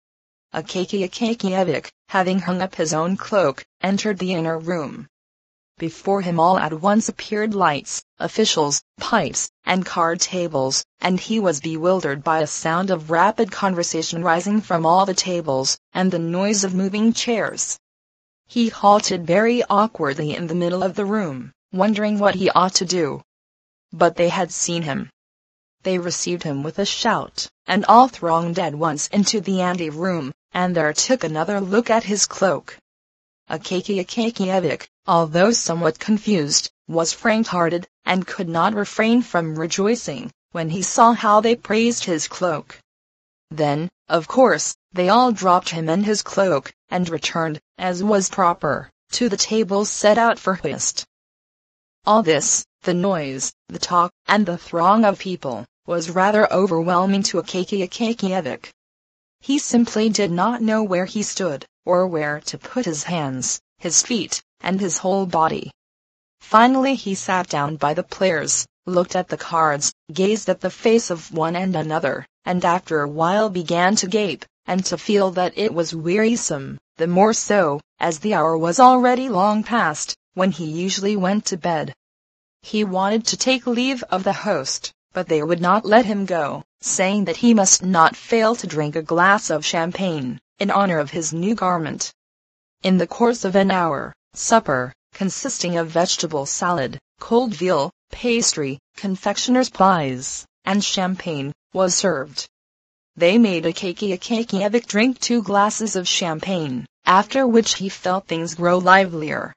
Akaky Akakievich, having hung up his own cloak, entered the inner room. Before him all at once appeared lights, officials, pipes, and card tables, and he was bewildered by a sound of rapid conversation rising from all the tables, and the noise of moving chairs. He halted very awkwardly in the middle of the room, wondering what he ought to do. But they had seen him. They received him with a shout, and all thronged at once into the ante-room, and there took another look at his cloak. Akaky Akakievich, although somewhat confused, was frank-hearted, and could not refrain from rejoicing, when he saw how they praised his cloak. Then, of course, they all dropped him and his cloak, and returned, as was proper, to the tables set out for whist. All this, the noise, the talk, and the throng of people, was rather overwhelming to Akaky Akakievich. He simply did not know where he stood, or where to put his hands, his feet, and his whole body. Finally he sat down by the players, looked at the cards, gazed at the face of one and another, and after a while began to gape, and to feel that it was wearisome, the more so, as the hour was already long past, when he usually went to bed. He wanted to take leave of the host, but they would not let him go, saying that he must not fail to drink a glass of champagne, in honor of his new garment. In the course of an hour, supper, consisting of vegetable salad, cold veal, pastry, confectioner's pies, and champagne, was served. They made Akaky Akakievich drink 2 glasses of champagne, after which he felt things grow livelier.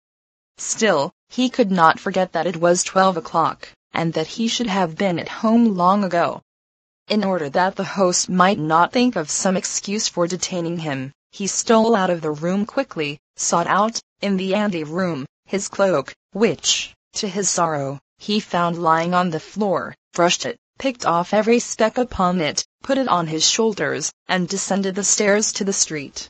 Still, he could not forget that it was 12 o'clock, and that he should have been at home long ago. In order that the host might not think of some excuse for detaining him, he stole out of the room quickly, sought out, in the ante-room, his cloak, which, To his sorrow, he found lying on the floor, brushed it, picked off every speck upon it, put it on his shoulders, and descended the stairs to the street.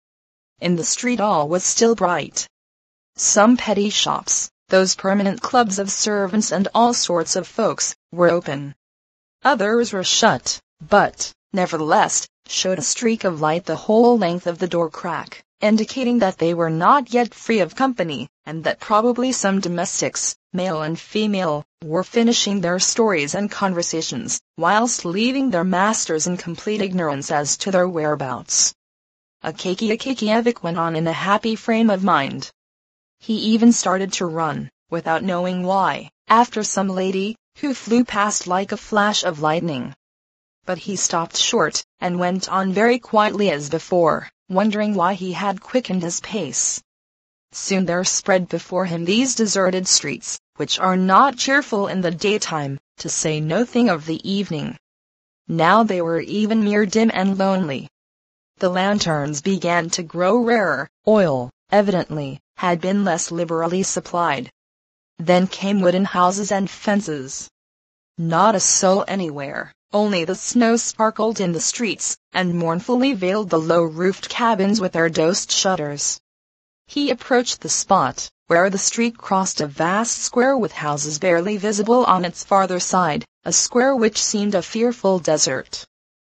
In the street all was still bright. Some petty shops, those permanent clubs of servants and all sorts of folks, were open. Others were shut, but, nevertheless, showed a streak of light the whole length of the door crack, indicating that they were not yet free of company, and that probably some domestics, male and female, were finishing their stories and conversations, whilst leaving their masters in complete ignorance as to their whereabouts. Akaky Akakievich went on in a happy frame of mind. He even started to run, without knowing why, after some lady, who flew past like a flash of lightning. But he stopped short, and went on very quietly as before, wondering why he had quickened his pace. Soon there spread before him these deserted streets, which are not cheerful in the daytime, to say nothing of the evening. Now they were even mere dim and lonely. The lanterns began to grow rarer, oil, evidently, had been less liberally supplied. Then came wooden houses and fences. Not a soul anywhere, only the snow sparkled in the streets, and mournfully veiled the low-roofed cabins with their dosed shutters. He approached the spot, where the street crossed a vast square with houses barely visible on its farther side, a square which seemed a fearful desert.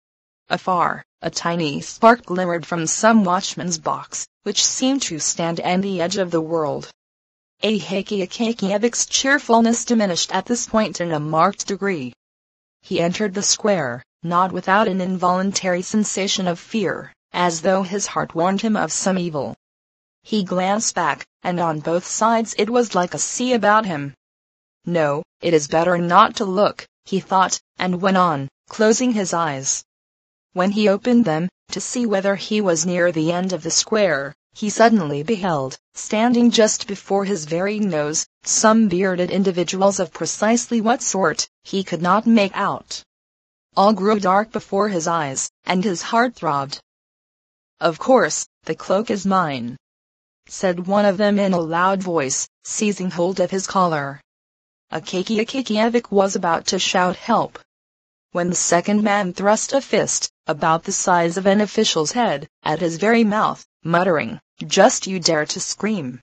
Afar, a tiny spark glimmered from some watchman's box, which seemed to stand on the edge of the world. Akaky Akakievich's cheerfulness diminished at this point in a marked degree. He entered the square, not without an involuntary sensation of fear, as though his heart warned him of some evil. He glanced back, and on both sides it was like a sea about him. No, it is better not to look, he thought, and went on, closing his eyes. When he opened them, to see whether he was near the end of the square, he suddenly beheld, standing just before his very nose, some bearded individuals of precisely what sort, he could not make out. All grew dark before his eyes, and his heart throbbed. "Of course, the cloak is mine," said one of them in a loud voice, seizing hold of his collar. Akaky Akakievich was about to shout help, when the second man thrust a fist, about the size of an official's head, at his very mouth, muttering, "Just you dare to scream."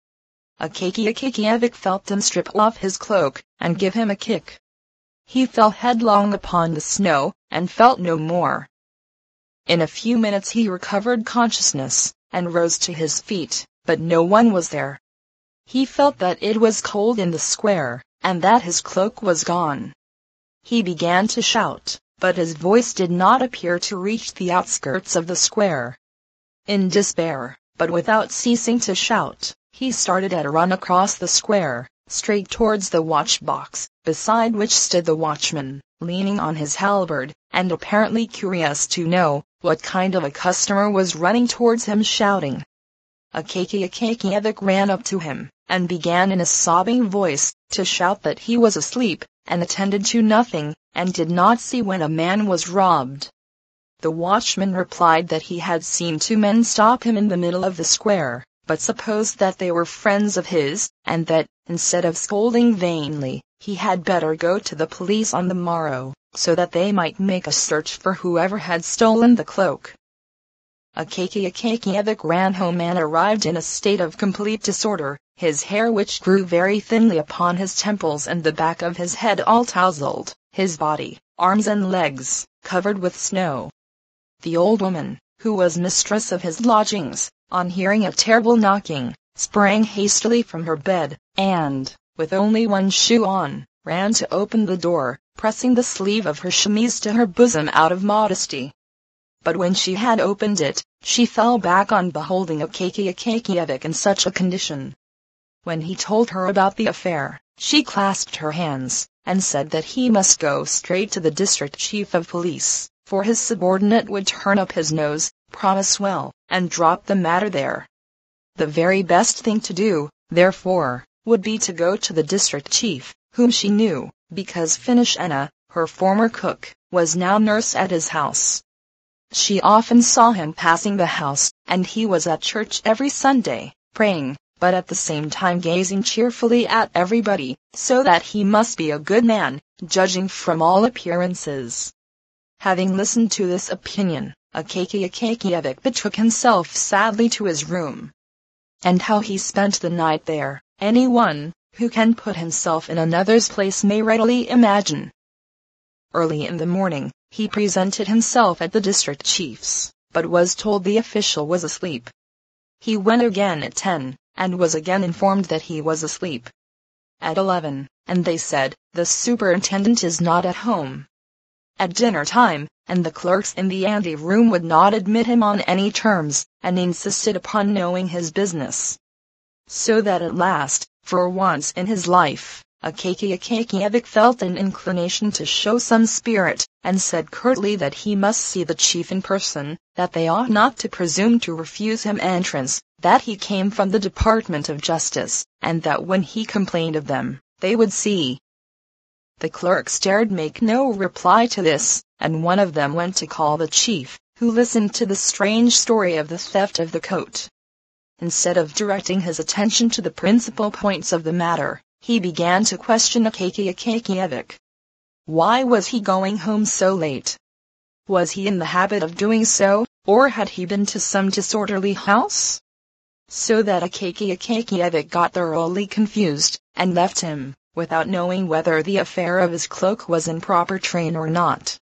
Akaky Akakievich felt him strip off his cloak, and give him a kick. He fell headlong upon the snow, and felt no more. In a few minutes he recovered consciousness, and rose to his feet, but no one was there. He felt that it was cold in the square, and that his cloak was gone. He began to shout, but his voice did not appear to reach the outskirts of the square. In despair, but without ceasing to shout, he started at a run across the square, straight towards the watch-box, beside which stood the watchman, leaning on his halberd, and apparently curious to know what kind of a customer was running towards him shouting. Akaky Akakievich ran up to him, and began in a sobbing voice, to shout that he was asleep, and attended to nothing, and did not see when a man was robbed. The watchman replied that he had seen two men stop him in the middle of the square, but supposed that they were friends of his, and that, instead of scolding vainly, he had better go to the police on the morrow, so that they might make a search for whoever had stolen the cloak. Akaky Akakievich ran home and arrived in a state of complete disorder, his hair which grew very thinly upon his temples and the back of his head all tousled, his body, arms and legs, covered with snow. The old woman, who was mistress of his lodgings, on hearing a terrible knocking, sprang hastily from her bed, and, with only one shoe on, ran to open the door, pressing the sleeve of her chemise to her bosom out of modesty. But when she had opened it, she fell back on beholding Akaky Akakievich in such a condition. When he told her about the affair, she clasped her hands, and said that he must go straight to the district chief of police, for his subordinate would turn up his nose, promise well, and drop the matter there. The very best thing to do, therefore, would be to go to the district chief, whom she knew, because Finnish Anna, her former cook, was now nurse at his house. She often saw him passing the house, and he was at church every Sunday, praying, but at the same time gazing cheerfully at everybody, so that he must be a good man, judging from all appearances. Having listened to this opinion, Akakievich betook himself sadly to his room. And how he spent the night there, anyone who can put himself in another's place may readily imagine. Early in the morning, he presented himself at the district chief's, but was told the official was asleep. He went again at 10, and was again informed that he was asleep. At 11, and they said, the superintendent is not at home. At dinner time, and the clerks in the ante-room would not admit him on any terms, and insisted upon knowing his business. So that at last, for once in his life, Akakievich felt an inclination to show some spirit, and said curtly that he must see the chief in person, that they ought not to presume to refuse him entrance, that he came from the Department of Justice, and that when he complained of them, they would see. The clerks dared make no reply to this, and one of them went to call the chief, who listened to the strange story of the theft of the coat. Instead of directing his attention to the principal points of the matter, he began to question Akakievich. Why was he going home so late? Was he in the habit of doing so, or had he been to some disorderly house? So that Akakievich got thoroughly confused, and left him, without knowing whether the affair of his cloak was in proper train or not.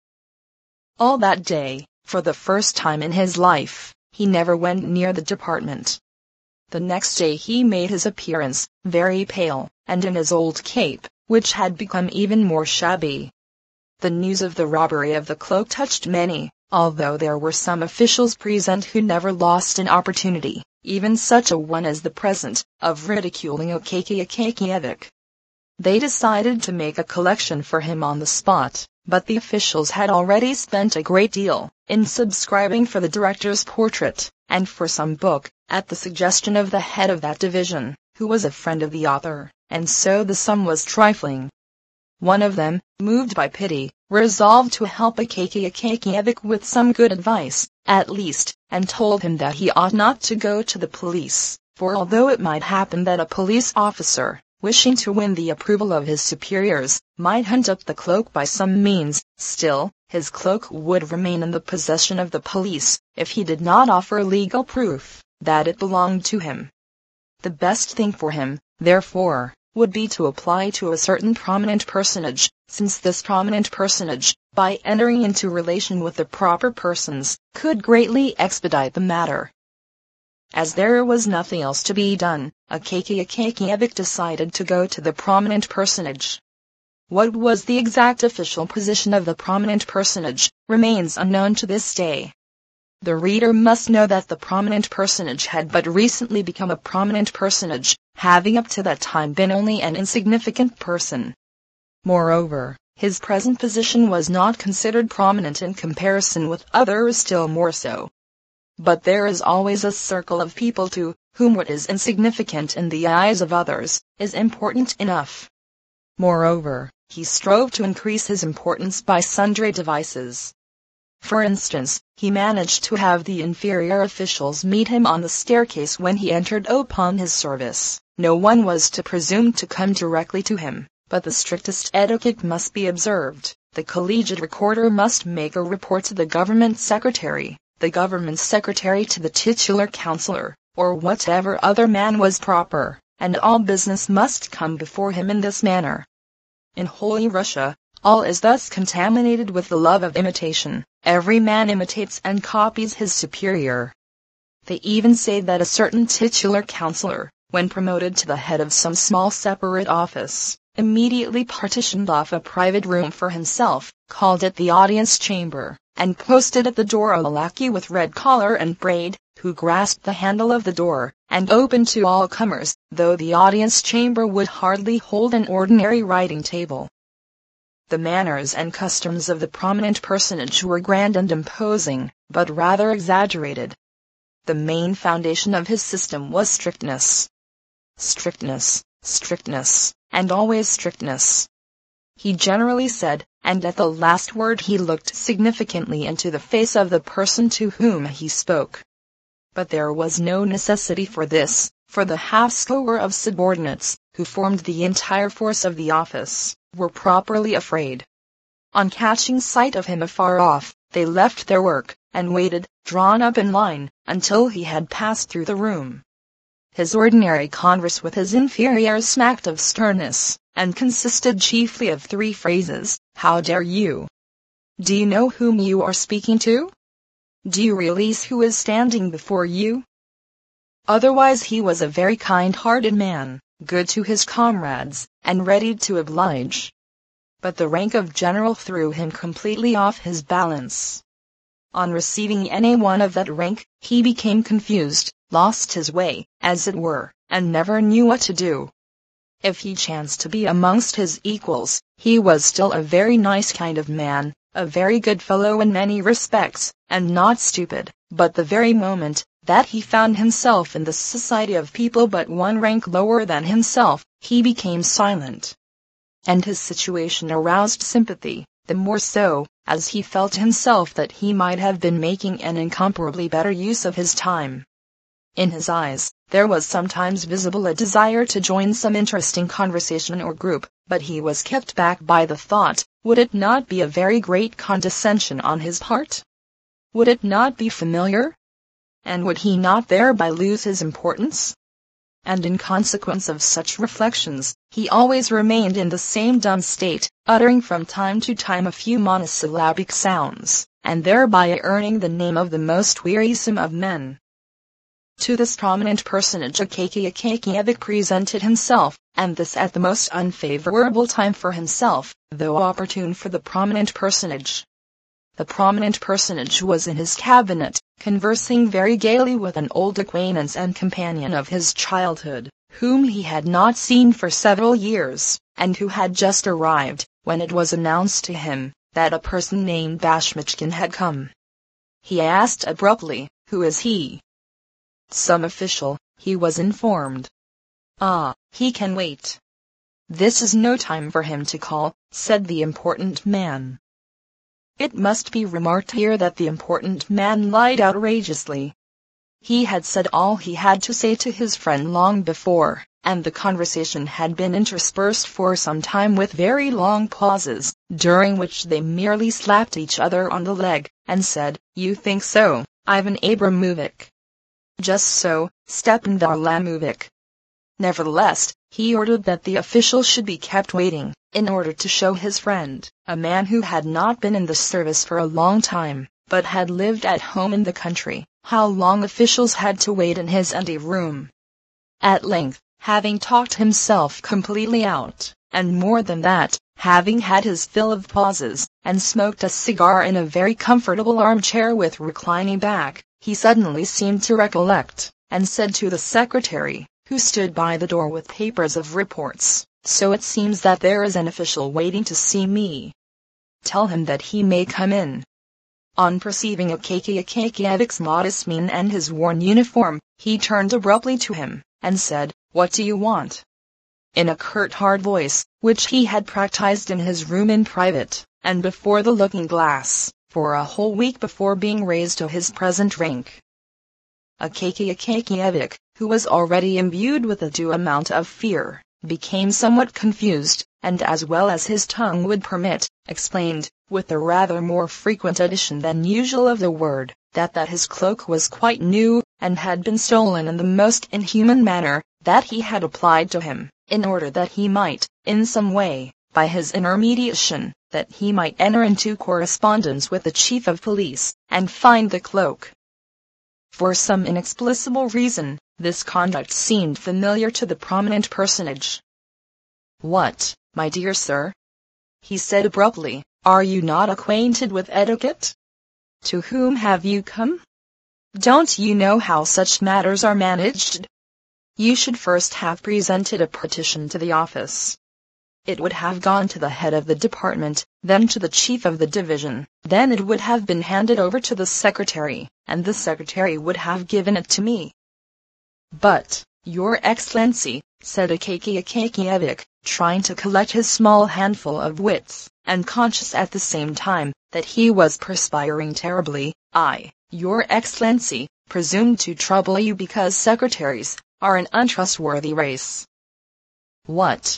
All that day, for the first time in his life, he never went near the department. The next day he made his appearance, very pale, and in his old cape, which had become even more shabby. The news of the robbery of the cloak touched many, although there were some officials present who never lost an opportunity, even such a one as the present, of ridiculing Akakievich. They decided to make a collection for him on the spot, but the officials had already spent a great deal in subscribing for the director's portrait, and for some book, at the suggestion of the head of that division, who was a friend of the author, and so the sum was trifling. One of them, moved by pity, resolved to help Akakievich with some good advice, at least, and told him that he ought not to go to the police, for although it might happen that a police officer, wishing to win the approval of his superiors, might hunt up the cloak by some means, still, his cloak would remain in the possession of the police, if he did not offer legal proof that it belonged to him. The best thing for him, therefore, would be to apply to a certain prominent personage, since this prominent personage, by entering into relation with the proper persons, could greatly expedite the matter. As there was nothing else to be done, Akakievich decided to go to the prominent personage. What was the exact official position of the prominent personage, remains unknown to this day. The reader must know that the prominent personage had but recently become a prominent personage, having up to that time been only an insignificant person. Moreover, his present position was not considered prominent in comparison with others still more so. But there is always a circle of people to whom what is insignificant in the eyes of others is important enough. Moreover, he strove to increase his importance by sundry devices. For instance, he managed to have the inferior officials meet him on the staircase when he entered upon his service. No one was to presume to come directly to him, but the strictest etiquette must be observed. The collegiate recorder must make a report to the government secretary, the government secretary to the titular councillor, or whatever other man was proper, and all business must come before him in this manner. In Holy Russia, all is thus contaminated with the love of imitation. Every man imitates and copies his superior. They even say that a certain titular councillor, when promoted to the head of some small separate office, immediately partitioned off a private room for himself, called it the audience chamber, and posted at the door a lackey with red collar and braid, who grasped the handle of the door, and opened to all comers, though the audience chamber would hardly hold an ordinary writing table. The manners and customs of the prominent personage were grand and imposing, but rather exaggerated. The main foundation of his system was strictness. Strictness, strictness, and always strictness. He generally said, and at the last word he looked significantly into the face of the person to whom he spoke. But there was no necessity for this, for the half-score of subordinates, who formed the entire force of the office, were properly afraid. On catching sight of him afar off, they left their work, and waited, drawn up in line, until he had passed through the room. His ordinary converse with his inferiors smacked of sternness, and consisted chiefly of 3 phrases: "How dare you?" "Do you know whom you are speaking to?" "Do you realize who is standing before you?" Otherwise he was a very kind-hearted man, good to his comrades, and ready to oblige. But the rank of general threw him completely off his balance. On receiving any one of that rank, he became confused, lost his way, as it were, and never knew what to do. If he chanced to be amongst his equals, he was still a very nice kind of man, a very good fellow in many respects, and not stupid, but the very moment that he found himself in the society of people but 1 rank lower than himself, he became silent. And his situation aroused sympathy, the more so, as he felt himself that he might have been making an incomparably better use of his time. In his eyes, there was sometimes visible a desire to join some interesting conversation or group, but he was kept back by the thought, would it not be a very great condescension on his part? Would it not be familiar? And would he not thereby lose his importance? And in consequence of such reflections, he always remained in the same dumb state, uttering from time to time a few monosyllabic sounds, and thereby earning the name of the most wearisome of men. To this prominent personage Akakievich presented himself, and this at the most unfavorable time for himself, though opportune for the prominent personage. The prominent personage was in his cabinet, conversing very gaily with an old acquaintance and companion of his childhood, whom he had not seen for several years, and who had just arrived, when it was announced to him that a person named Bashmachkin had come. He asked abruptly, "Who is he?" "Some official," he was informed. "Ah, he can wait." "This is no time for him to call," said the important man. It must be remarked here that the important man lied outrageously. He had said all he had to say to his friend long before, and the conversation had been interspersed for some time with very long pauses, during which they merely slapped each other on the leg, and said, "You think so, Ivan Abramovich?" "Just so, Stepan Varlamovich." Nevertheless, he ordered that the official should be kept waiting, in order to show his friend, a man who had not been in the service for a long time, but had lived at home in the country, how long officials had to wait in his ante-room. At length, having talked himself completely out, and more than that, having had his fill of pauses, and smoked a cigar in a very comfortable armchair with reclining back, he suddenly seemed to recollect, and said to the secretary, who stood by the door with papers of reports, "So it seems that there is an official waiting to see me. Tell him that he may come in." On perceiving Akakievich's modest mien and his worn uniform, he turned abruptly to him, and said, "What do you want?" in a curt hard voice, which he had practiced in his room in private, and before the looking-glass, for a whole week before being raised to his present rank. Akakievich, who was already imbued with a due amount of fear, became somewhat confused, and as well as his tongue would permit, explained, with a rather more frequent addition than usual of the word, that his cloak was quite new, and had been stolen in the most inhuman manner, that he had applied to him, in order that he might, in some way, by his intermediation, that he might enter into correspondence with the chief of police, and find the cloak. For some inexplicable reason, this conduct seemed familiar to the prominent personage. "What, my dear sir?" he said abruptly, "are you not acquainted with etiquette? To whom have you come? Don't you know how such matters are managed? You should first have presented a petition to the office. It would have gone to the head of the department, then to the chief of the division, then it would have been handed over to the secretary, and the secretary would have given it to me." "But, Your Excellency," said Akakievich, trying to collect his small handful of wits, and conscious at the same time that he was perspiring terribly, "I, Your Excellency, presume to trouble you because secretaries, are an untrustworthy race." What,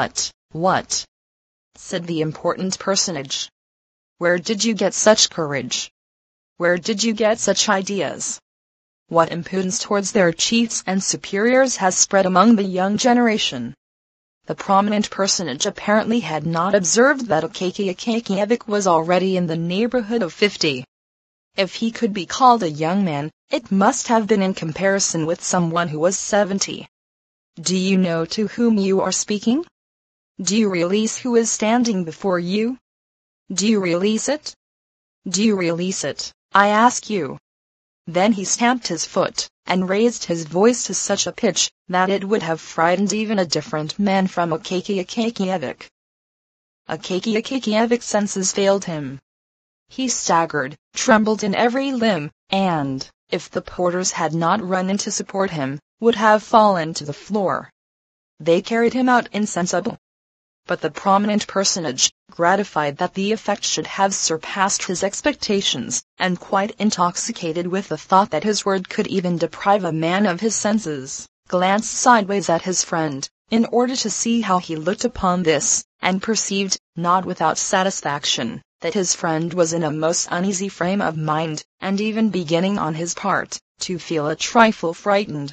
said the important personage. "Where did you get such courage? Where did you get such ideas? What impudence towards their chiefs and superiors has spread among the young generation?" The prominent personage apparently had not observed that Akakievich was already in the neighborhood of 50. If he could be called a young man, it must have been in comparison with someone who was 70. "Do you know to whom you are speaking? Do you realize who is standing before you? Do you realize it? Do you realize it, I ask you?" Then he stamped his foot, and raised his voice to such a pitch that it would have frightened even a different man from Akakievich. Akakievich's senses failed him. He staggered, trembled in every limb, and, if the porters had not run in to support him, would have fallen to the floor. They carried him out insensible. But the prominent personage, gratified that the effect should have surpassed his expectations, and quite intoxicated with the thought that his word could even deprive a man of his senses, glanced sideways at his friend, in order to see how he looked upon this, and perceived, not without satisfaction, that his friend was in a most uneasy frame of mind, and even beginning on his part, to feel a trifle frightened.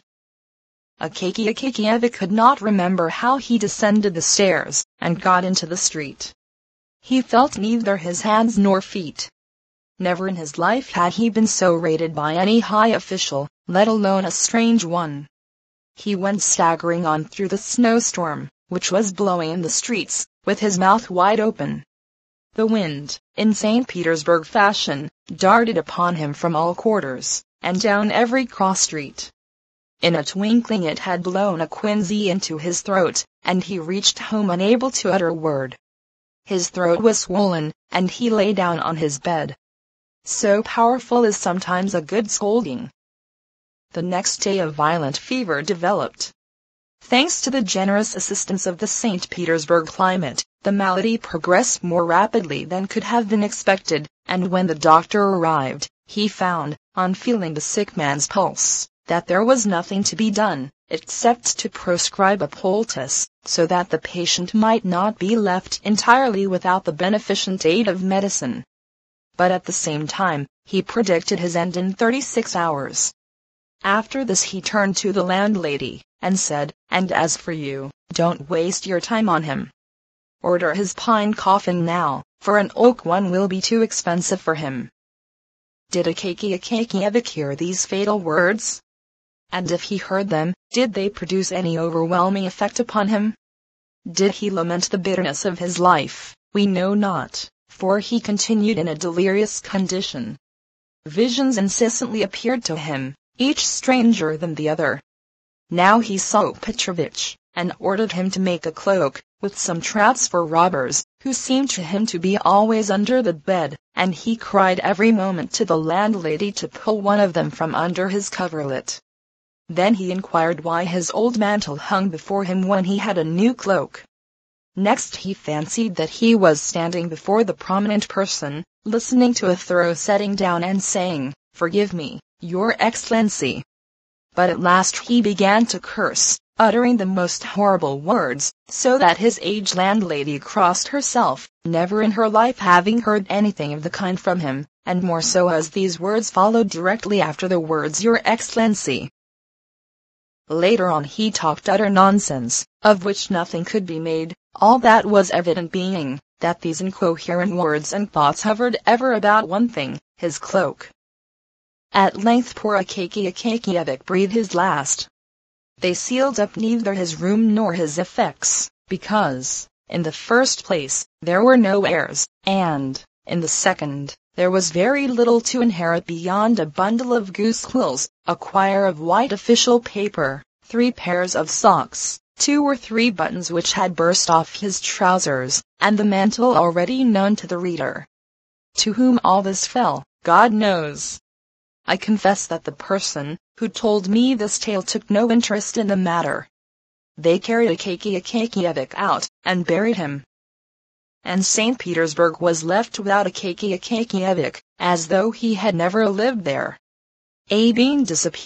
Akakievich could not remember how he descended the stairs, and got into the street. He felt neither his hands nor feet. Never in his life had he been so rated by any high official, let alone a strange one. He went staggering on through the snowstorm, which was blowing in the streets, with his mouth wide open. The wind, in St. Petersburg fashion, darted upon him from all quarters, and down every cross-street. In a twinkling it had blown a quinsy into his throat, and he reached home unable to utter a word. His throat was swollen, and he lay down on his bed. So powerful is sometimes a good scolding. The next day a violent fever developed. Thanks to the generous assistance of the St. Petersburg climate, the malady progressed more rapidly than could have been expected, and when the doctor arrived, he found, on feeling the sick man's pulse, that there was nothing to be done, except to prescribe a poultice, so that the patient might not be left entirely without the beneficent aid of medicine. But at the same time, he predicted his end in 36 hours. After this he turned to the landlady, and said, "And as for you, don't waste your time on him. Order his pine coffin now, for an oak one will be too expensive for him." Did Akakievich hear these fatal words? And if he heard them, did they produce any overwhelming effect upon him? Did he lament the bitterness of his life? We know not, for he continued in a delirious condition. Visions incessantly appeared to him, each stranger than the other. Now he saw Petrovich, and ordered him to make a cloak, with some traps for robbers, who seemed to him to be always under the bed, and he cried every moment to the landlady to pull one of them from under his coverlet. Then he inquired why his old mantle hung before him when he had a new cloak. Next he fancied that he was standing before the prominent person, listening to a thorough setting down and saying, "Forgive me, Your Excellency." But at last he began to curse, uttering the most horrible words, so that his aged landlady crossed herself, never in her life having heard anything of the kind from him, and more so as these words followed directly after the words "Your Excellency." Later on he talked utter nonsense, of which nothing could be made, all that was evident being, that these incoherent words and thoughts hovered ever about one thing, his cloak. At length poor Akakievich breathed his last. They sealed up neither his room nor his effects, because, in the first place, there were no heirs, and, in the second, there was very little to inherit beyond a bundle of goose quills, a quire of white official paper, 3 pairs of socks, 2 or 3 buttons which had burst off his trousers, and the mantle already known to the reader. To whom all this fell, God knows. I confess that the person who told me this tale took no interest in the matter. They carried Akakievich out, and buried him. And St. Petersburg was left without Akakievich, as though he had never lived there. A being disappeared,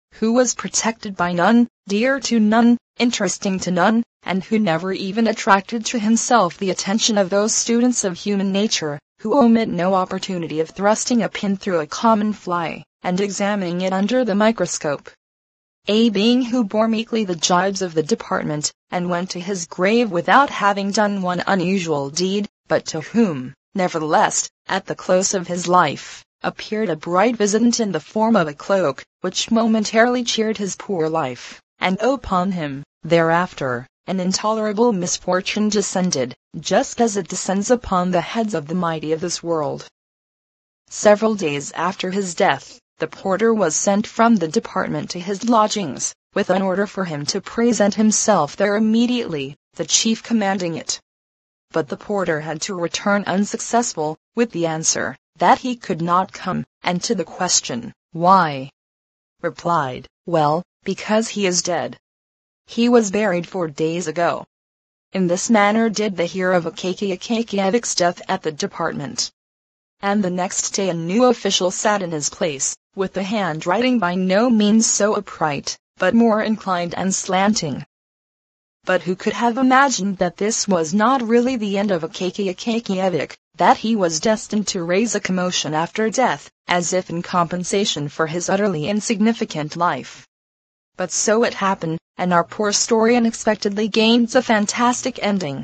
who was protected by none, dear to none, interesting to none, and who never even attracted to himself the attention of those students of human nature, who omit no opportunity of thrusting a pin through a common fly, and examining it under the microscope. A being who bore meekly the gibes of the department, and went to his grave without having done one unusual deed, but to whom, nevertheless, at the close of his life, appeared a bright visitant in the form of a cloak, which momentarily cheered his poor life, and upon him, thereafter, an intolerable misfortune descended, just as it descends upon the heads of the mighty of this world. Several days after his death, the porter was sent from the department to his lodgings, with an order for him to present himself there immediately, the chief commanding it. But the porter had to return unsuccessful, with the answer, that he could not come, and to the question, why? Replied, well, because he is dead. He was buried 4 days ago. In this manner did they hear of Akakievic's death at the department. And the next day a new official sat in his place, with the handwriting by no means so upright, but more inclined and slanting. But who could have imagined that this was not really the end of Akakievich, that he was destined to raise a commotion after death, as if in compensation for his utterly insignificant life? But so it happened, and our poor story unexpectedly gains a fantastic ending.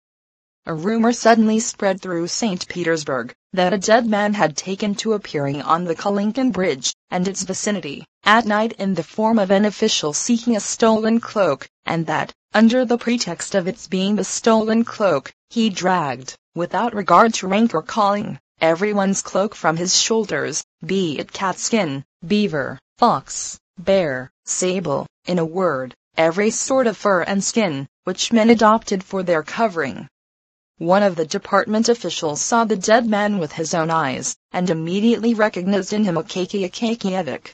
A rumor suddenly spread through St. Petersburg, that a dead man had taken to appearing on the Kalinkin Bridge, and its vicinity, at night in the form of an official seeking a stolen cloak, and that, under the pretext of its being the stolen cloak, he dragged, without regard to rank or calling, everyone's cloak from his shoulders, be it catskin, beaver, fox, bear, sable, in a word, every sort of fur and skin, which men adopted for their covering. One of the department officials saw the dead man with his own eyes, and immediately recognized in him Akakievich.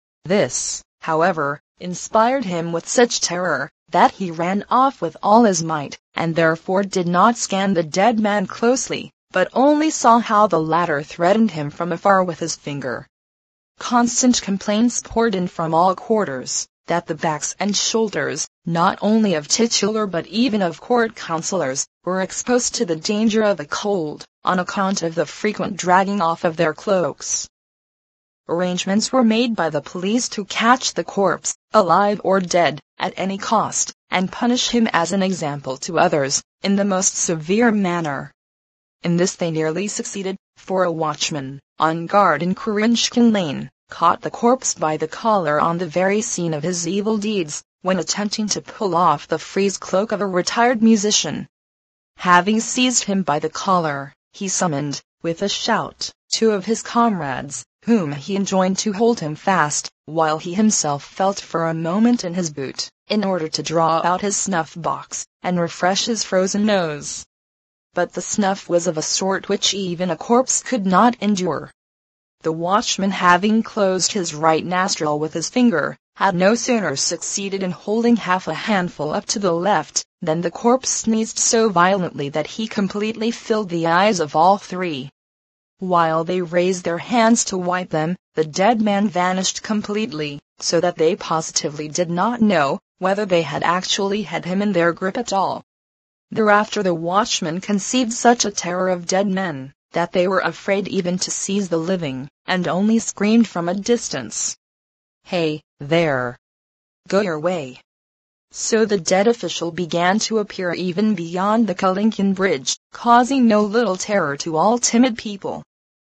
This, however, inspired him with such terror, that he ran off with all his might, and therefore did not scan the dead man closely, but only saw how the latter threatened him from afar with his finger. Constant complaints poured in from all quarters, that the backs and shoulders, not only of titular but even of court councillors, were exposed to the danger of a cold, on account of the frequent dragging off of their cloaks. Arrangements were made by the police to catch the corpse, alive or dead, at any cost, and punish him as an example to others, in the most severe manner. In this they nearly succeeded, for a watchman, on guard in Kurinskin Lane, caught the corpse by the collar on the very scene of his evil deeds, when attempting to pull off the frieze cloak of a retired musician. Having seized him by the collar, he summoned, with a shout, 2 of his comrades, whom he enjoined to hold him fast, while he himself felt for a moment in his boot, in order to draw out his snuff-box, and refresh his frozen nose. But the snuff was of a sort which even a corpse could not endure. The watchman, having closed his right nostril with his finger, had no sooner succeeded in holding half a handful up to the left, than the corpse sneezed so violently that he completely filled the eyes of all 3. While they raised their hands to wipe them, the dead man vanished completely, so that they positively did not know whether they had actually had him in their grip at all. Thereafter the watchmen conceived such a terror of dead men, that they were afraid even to seize the living, and only screamed from a distance, "Hey, there! Go your way!" So the dead official began to appear even beyond the Kalinkin Bridge, causing no little terror to all timid people.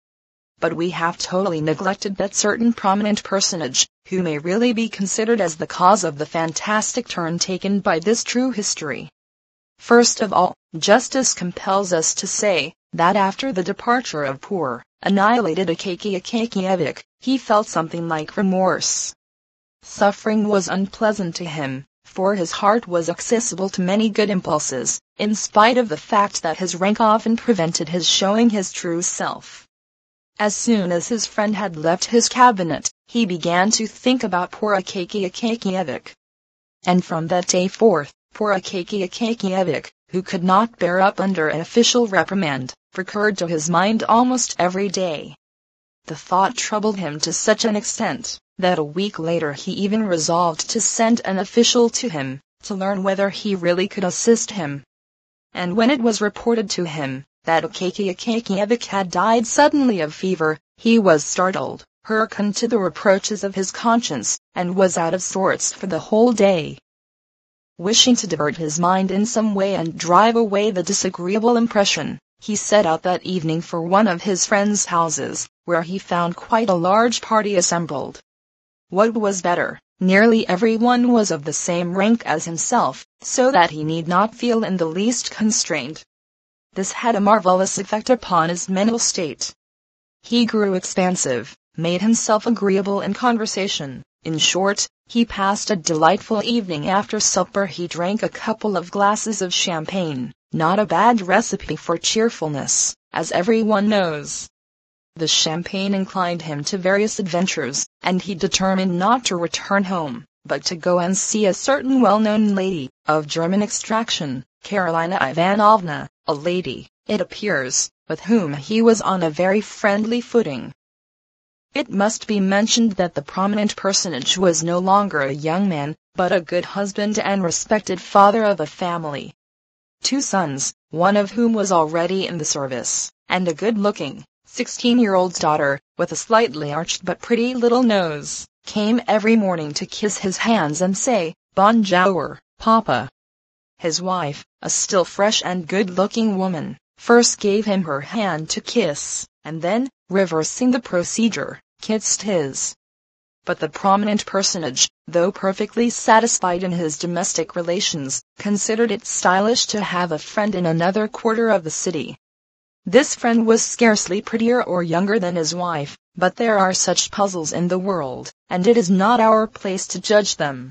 But we have totally neglected that certain prominent personage, who may really be considered as the cause of the fantastic turn taken by this true history. First of all, justice compels us to say, that after the departure of poor, annihilated Akakievich, he felt something like remorse. Suffering was unpleasant to him, for his heart was accessible to many good impulses, in spite of the fact that his rank often prevented his showing his true self. As soon as his friend had left his cabinet, he began to think about poor Akakievich. And from that day forth, poor Akakievich, who could not bear up under an official reprimand, recurred to his mind almost every day. The thought troubled him to such an extent, that a week later he even resolved to send an official to him, to learn whether he really could assist him. And when it was reported to him that Akaky Akakievich had died suddenly of fever, he was startled, hearkened to the reproaches of his conscience, and was out of sorts for the whole day. Wishing to divert his mind in some way and drive away the disagreeable impression, he set out that evening for one of his friends' houses, where he found quite a large party assembled. What was better, nearly everyone was of the same rank as himself, so that he need not feel in the least constrained. This had a marvelous effect upon his mental state. He grew expansive, made himself agreeable in conversation. In short, he passed a delightful evening. After supper he drank a couple of glasses of champagne, not a bad recipe for cheerfulness, as everyone knows. The champagne inclined him to various adventures, and he determined not to return home, but to go and see a certain well-known lady, of German extraction, Karolina Ivanovna, a lady, it appears, with whom he was on a very friendly footing. It must be mentioned that the prominent personage was no longer a young man, but a good husband and respected father of a family. 2 sons, one of whom was already in the service, and a good-looking, 16-year-old daughter, with a slightly arched but pretty little nose, came every morning to kiss his hands and say, "Bonjour, Papa." His wife, a still fresh and good-looking woman, first gave him her hand to kiss, and then, reversing the procedure, kissed his. But the prominent personage, though perfectly satisfied in his domestic relations, considered it stylish to have a friend in another quarter of the city. This friend was scarcely prettier or younger than his wife, but there are such puzzles in the world, and it is not our place to judge them.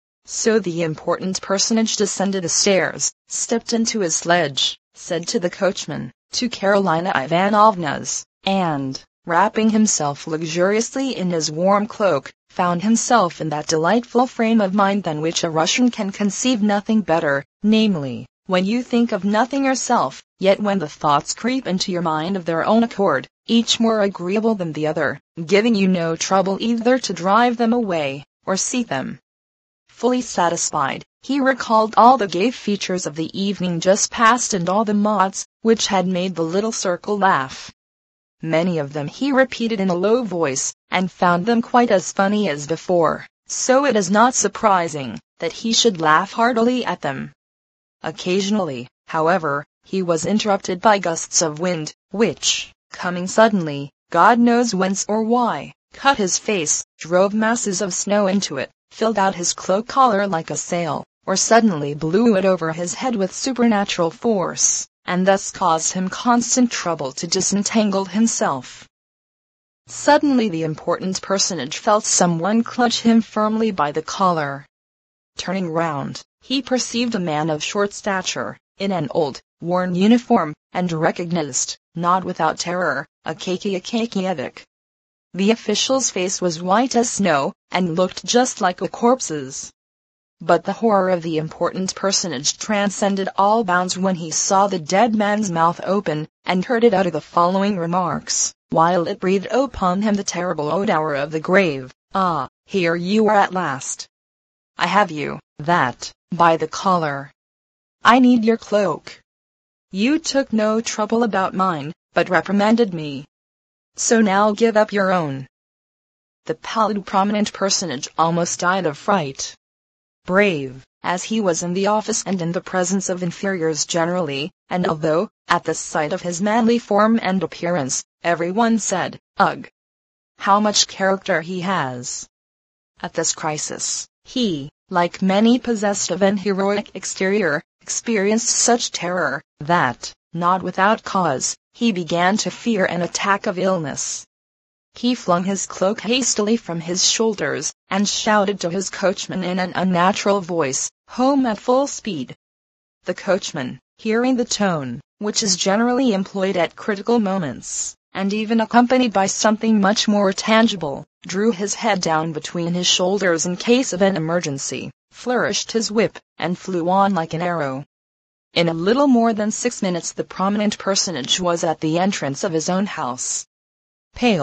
So the important personage descended the stairs, stepped into his sledge, said to the coachman, "To Karolina Ivanovna's," and, wrapping himself luxuriously in his warm cloak, found himself in that delightful frame of mind than which a Russian can conceive nothing better, namely, when you think of nothing yourself, yet when the thoughts creep into your mind of their own accord, each more agreeable than the other, giving you no trouble either to drive them away, or seek them. Fully satisfied, he recalled all the gay features of the evening just past and all the mots, which had made the little circle laugh. Many of them he repeated in a low voice, and found them quite as funny as before, so it is not surprising that he should laugh heartily at them. Occasionally, however, he was interrupted by gusts of wind, which, coming suddenly, God knows whence or why, cut his face, drove masses of snow into it, filled out his cloak collar like a sail, or suddenly blew it over his head with supernatural force, and thus caused him constant trouble to disentangle himself. Suddenly the important personage felt someone clutch him firmly by the collar. Turning round, he perceived a man of short stature, in an old, worn uniform, and recognized, not without terror, Akaky Akakievich. The official's face was white as snow, and looked just like a corpse's. But the horror of the important personage transcended all bounds when he saw the dead man's mouth open, and heard it utter the following remarks, while it breathed upon him the terrible odour of the grave: "Ah, here you are at last. I have you, that, by the collar. I need your cloak. You took no trouble about mine, but reprimanded me. So now give up your own." The pallid prominent personage almost died of fright. Brave, as he was in the office and in the presence of inferiors generally, and although, at the sight of his manly form and appearance, everyone said, "Ugh! How much character he has!" At this crisis, he, like many possessed of an heroic exterior, experienced such terror, that, not without cause, he began to fear an attack of illness. He flung his cloak hastily from his shoulders, and shouted to his coachman in an unnatural voice, "Home at full speed." The coachman, hearing the tone, which is generally employed at critical moments, and even accompanied by something much more tangible, drew his head down between his shoulders in case of an emergency, flourished his whip, and flew on like an arrow. In a little more than 6 minutes the prominent personage was at the entrance of his own house. Pale,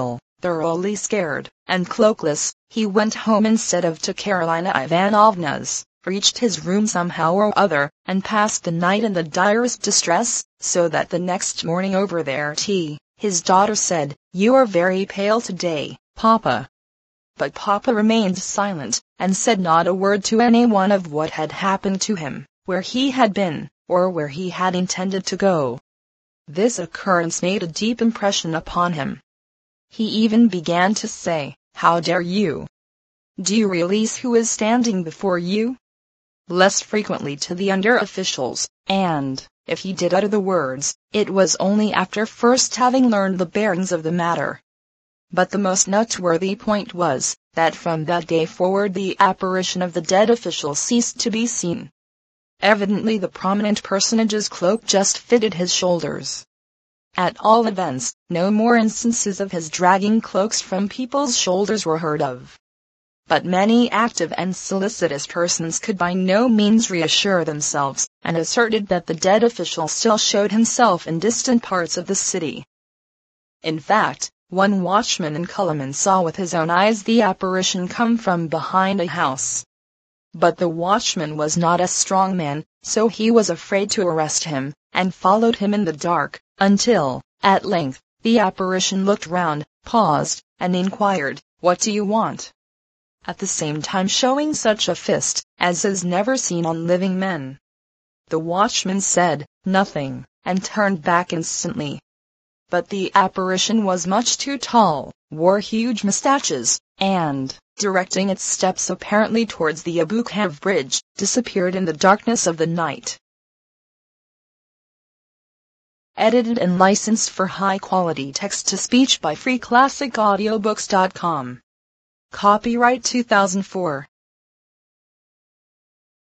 thoroughly scared and cloakless, he went home instead of to Carolina Ivanovna's, reached his room somehow or other, and passed the night in the direst distress, so that the next morning over their tea, his daughter said, "You are very pale today, Papa." But Papa remained silent, and said not a word to anyone of what had happened to him, where he had been, or where he had intended to go. This occurrence made a deep impression upon him. He even began to say, "How dare you? Do you realize who is standing before you?" less frequently to the under-officials, and, if he did utter the words, it was only after first having learned the bearings of the matter. But the most noteworthy point was, that from that day forward the apparition of the dead official ceased to be seen. Evidently the prominent personage's cloak just fitted his shoulders. At all events, no more instances of his dragging cloaks from people's shoulders were heard of. But many active and solicitous persons could by no means reassure themselves, and asserted that the dead official still showed himself in distant parts of the city. In fact, one watchman in Culliman saw with his own eyes the apparition come from behind a house. But the watchman was not a strong man, so he was afraid to arrest him, and followed him in the dark, until, at length, the apparition looked round, paused, and inquired, "What do you want?" at the same time showing such a fist as is never seen on living men. The watchman said, "Nothing," and turned back instantly. But the apparition was much too tall, wore huge mustaches, and, directing its steps apparently towards the Abukhav bridge, disappeared in the darkness of the night. Edited and licensed for high-quality text-to-speech by freeclassicaudiobooks.com. Copyright 2004.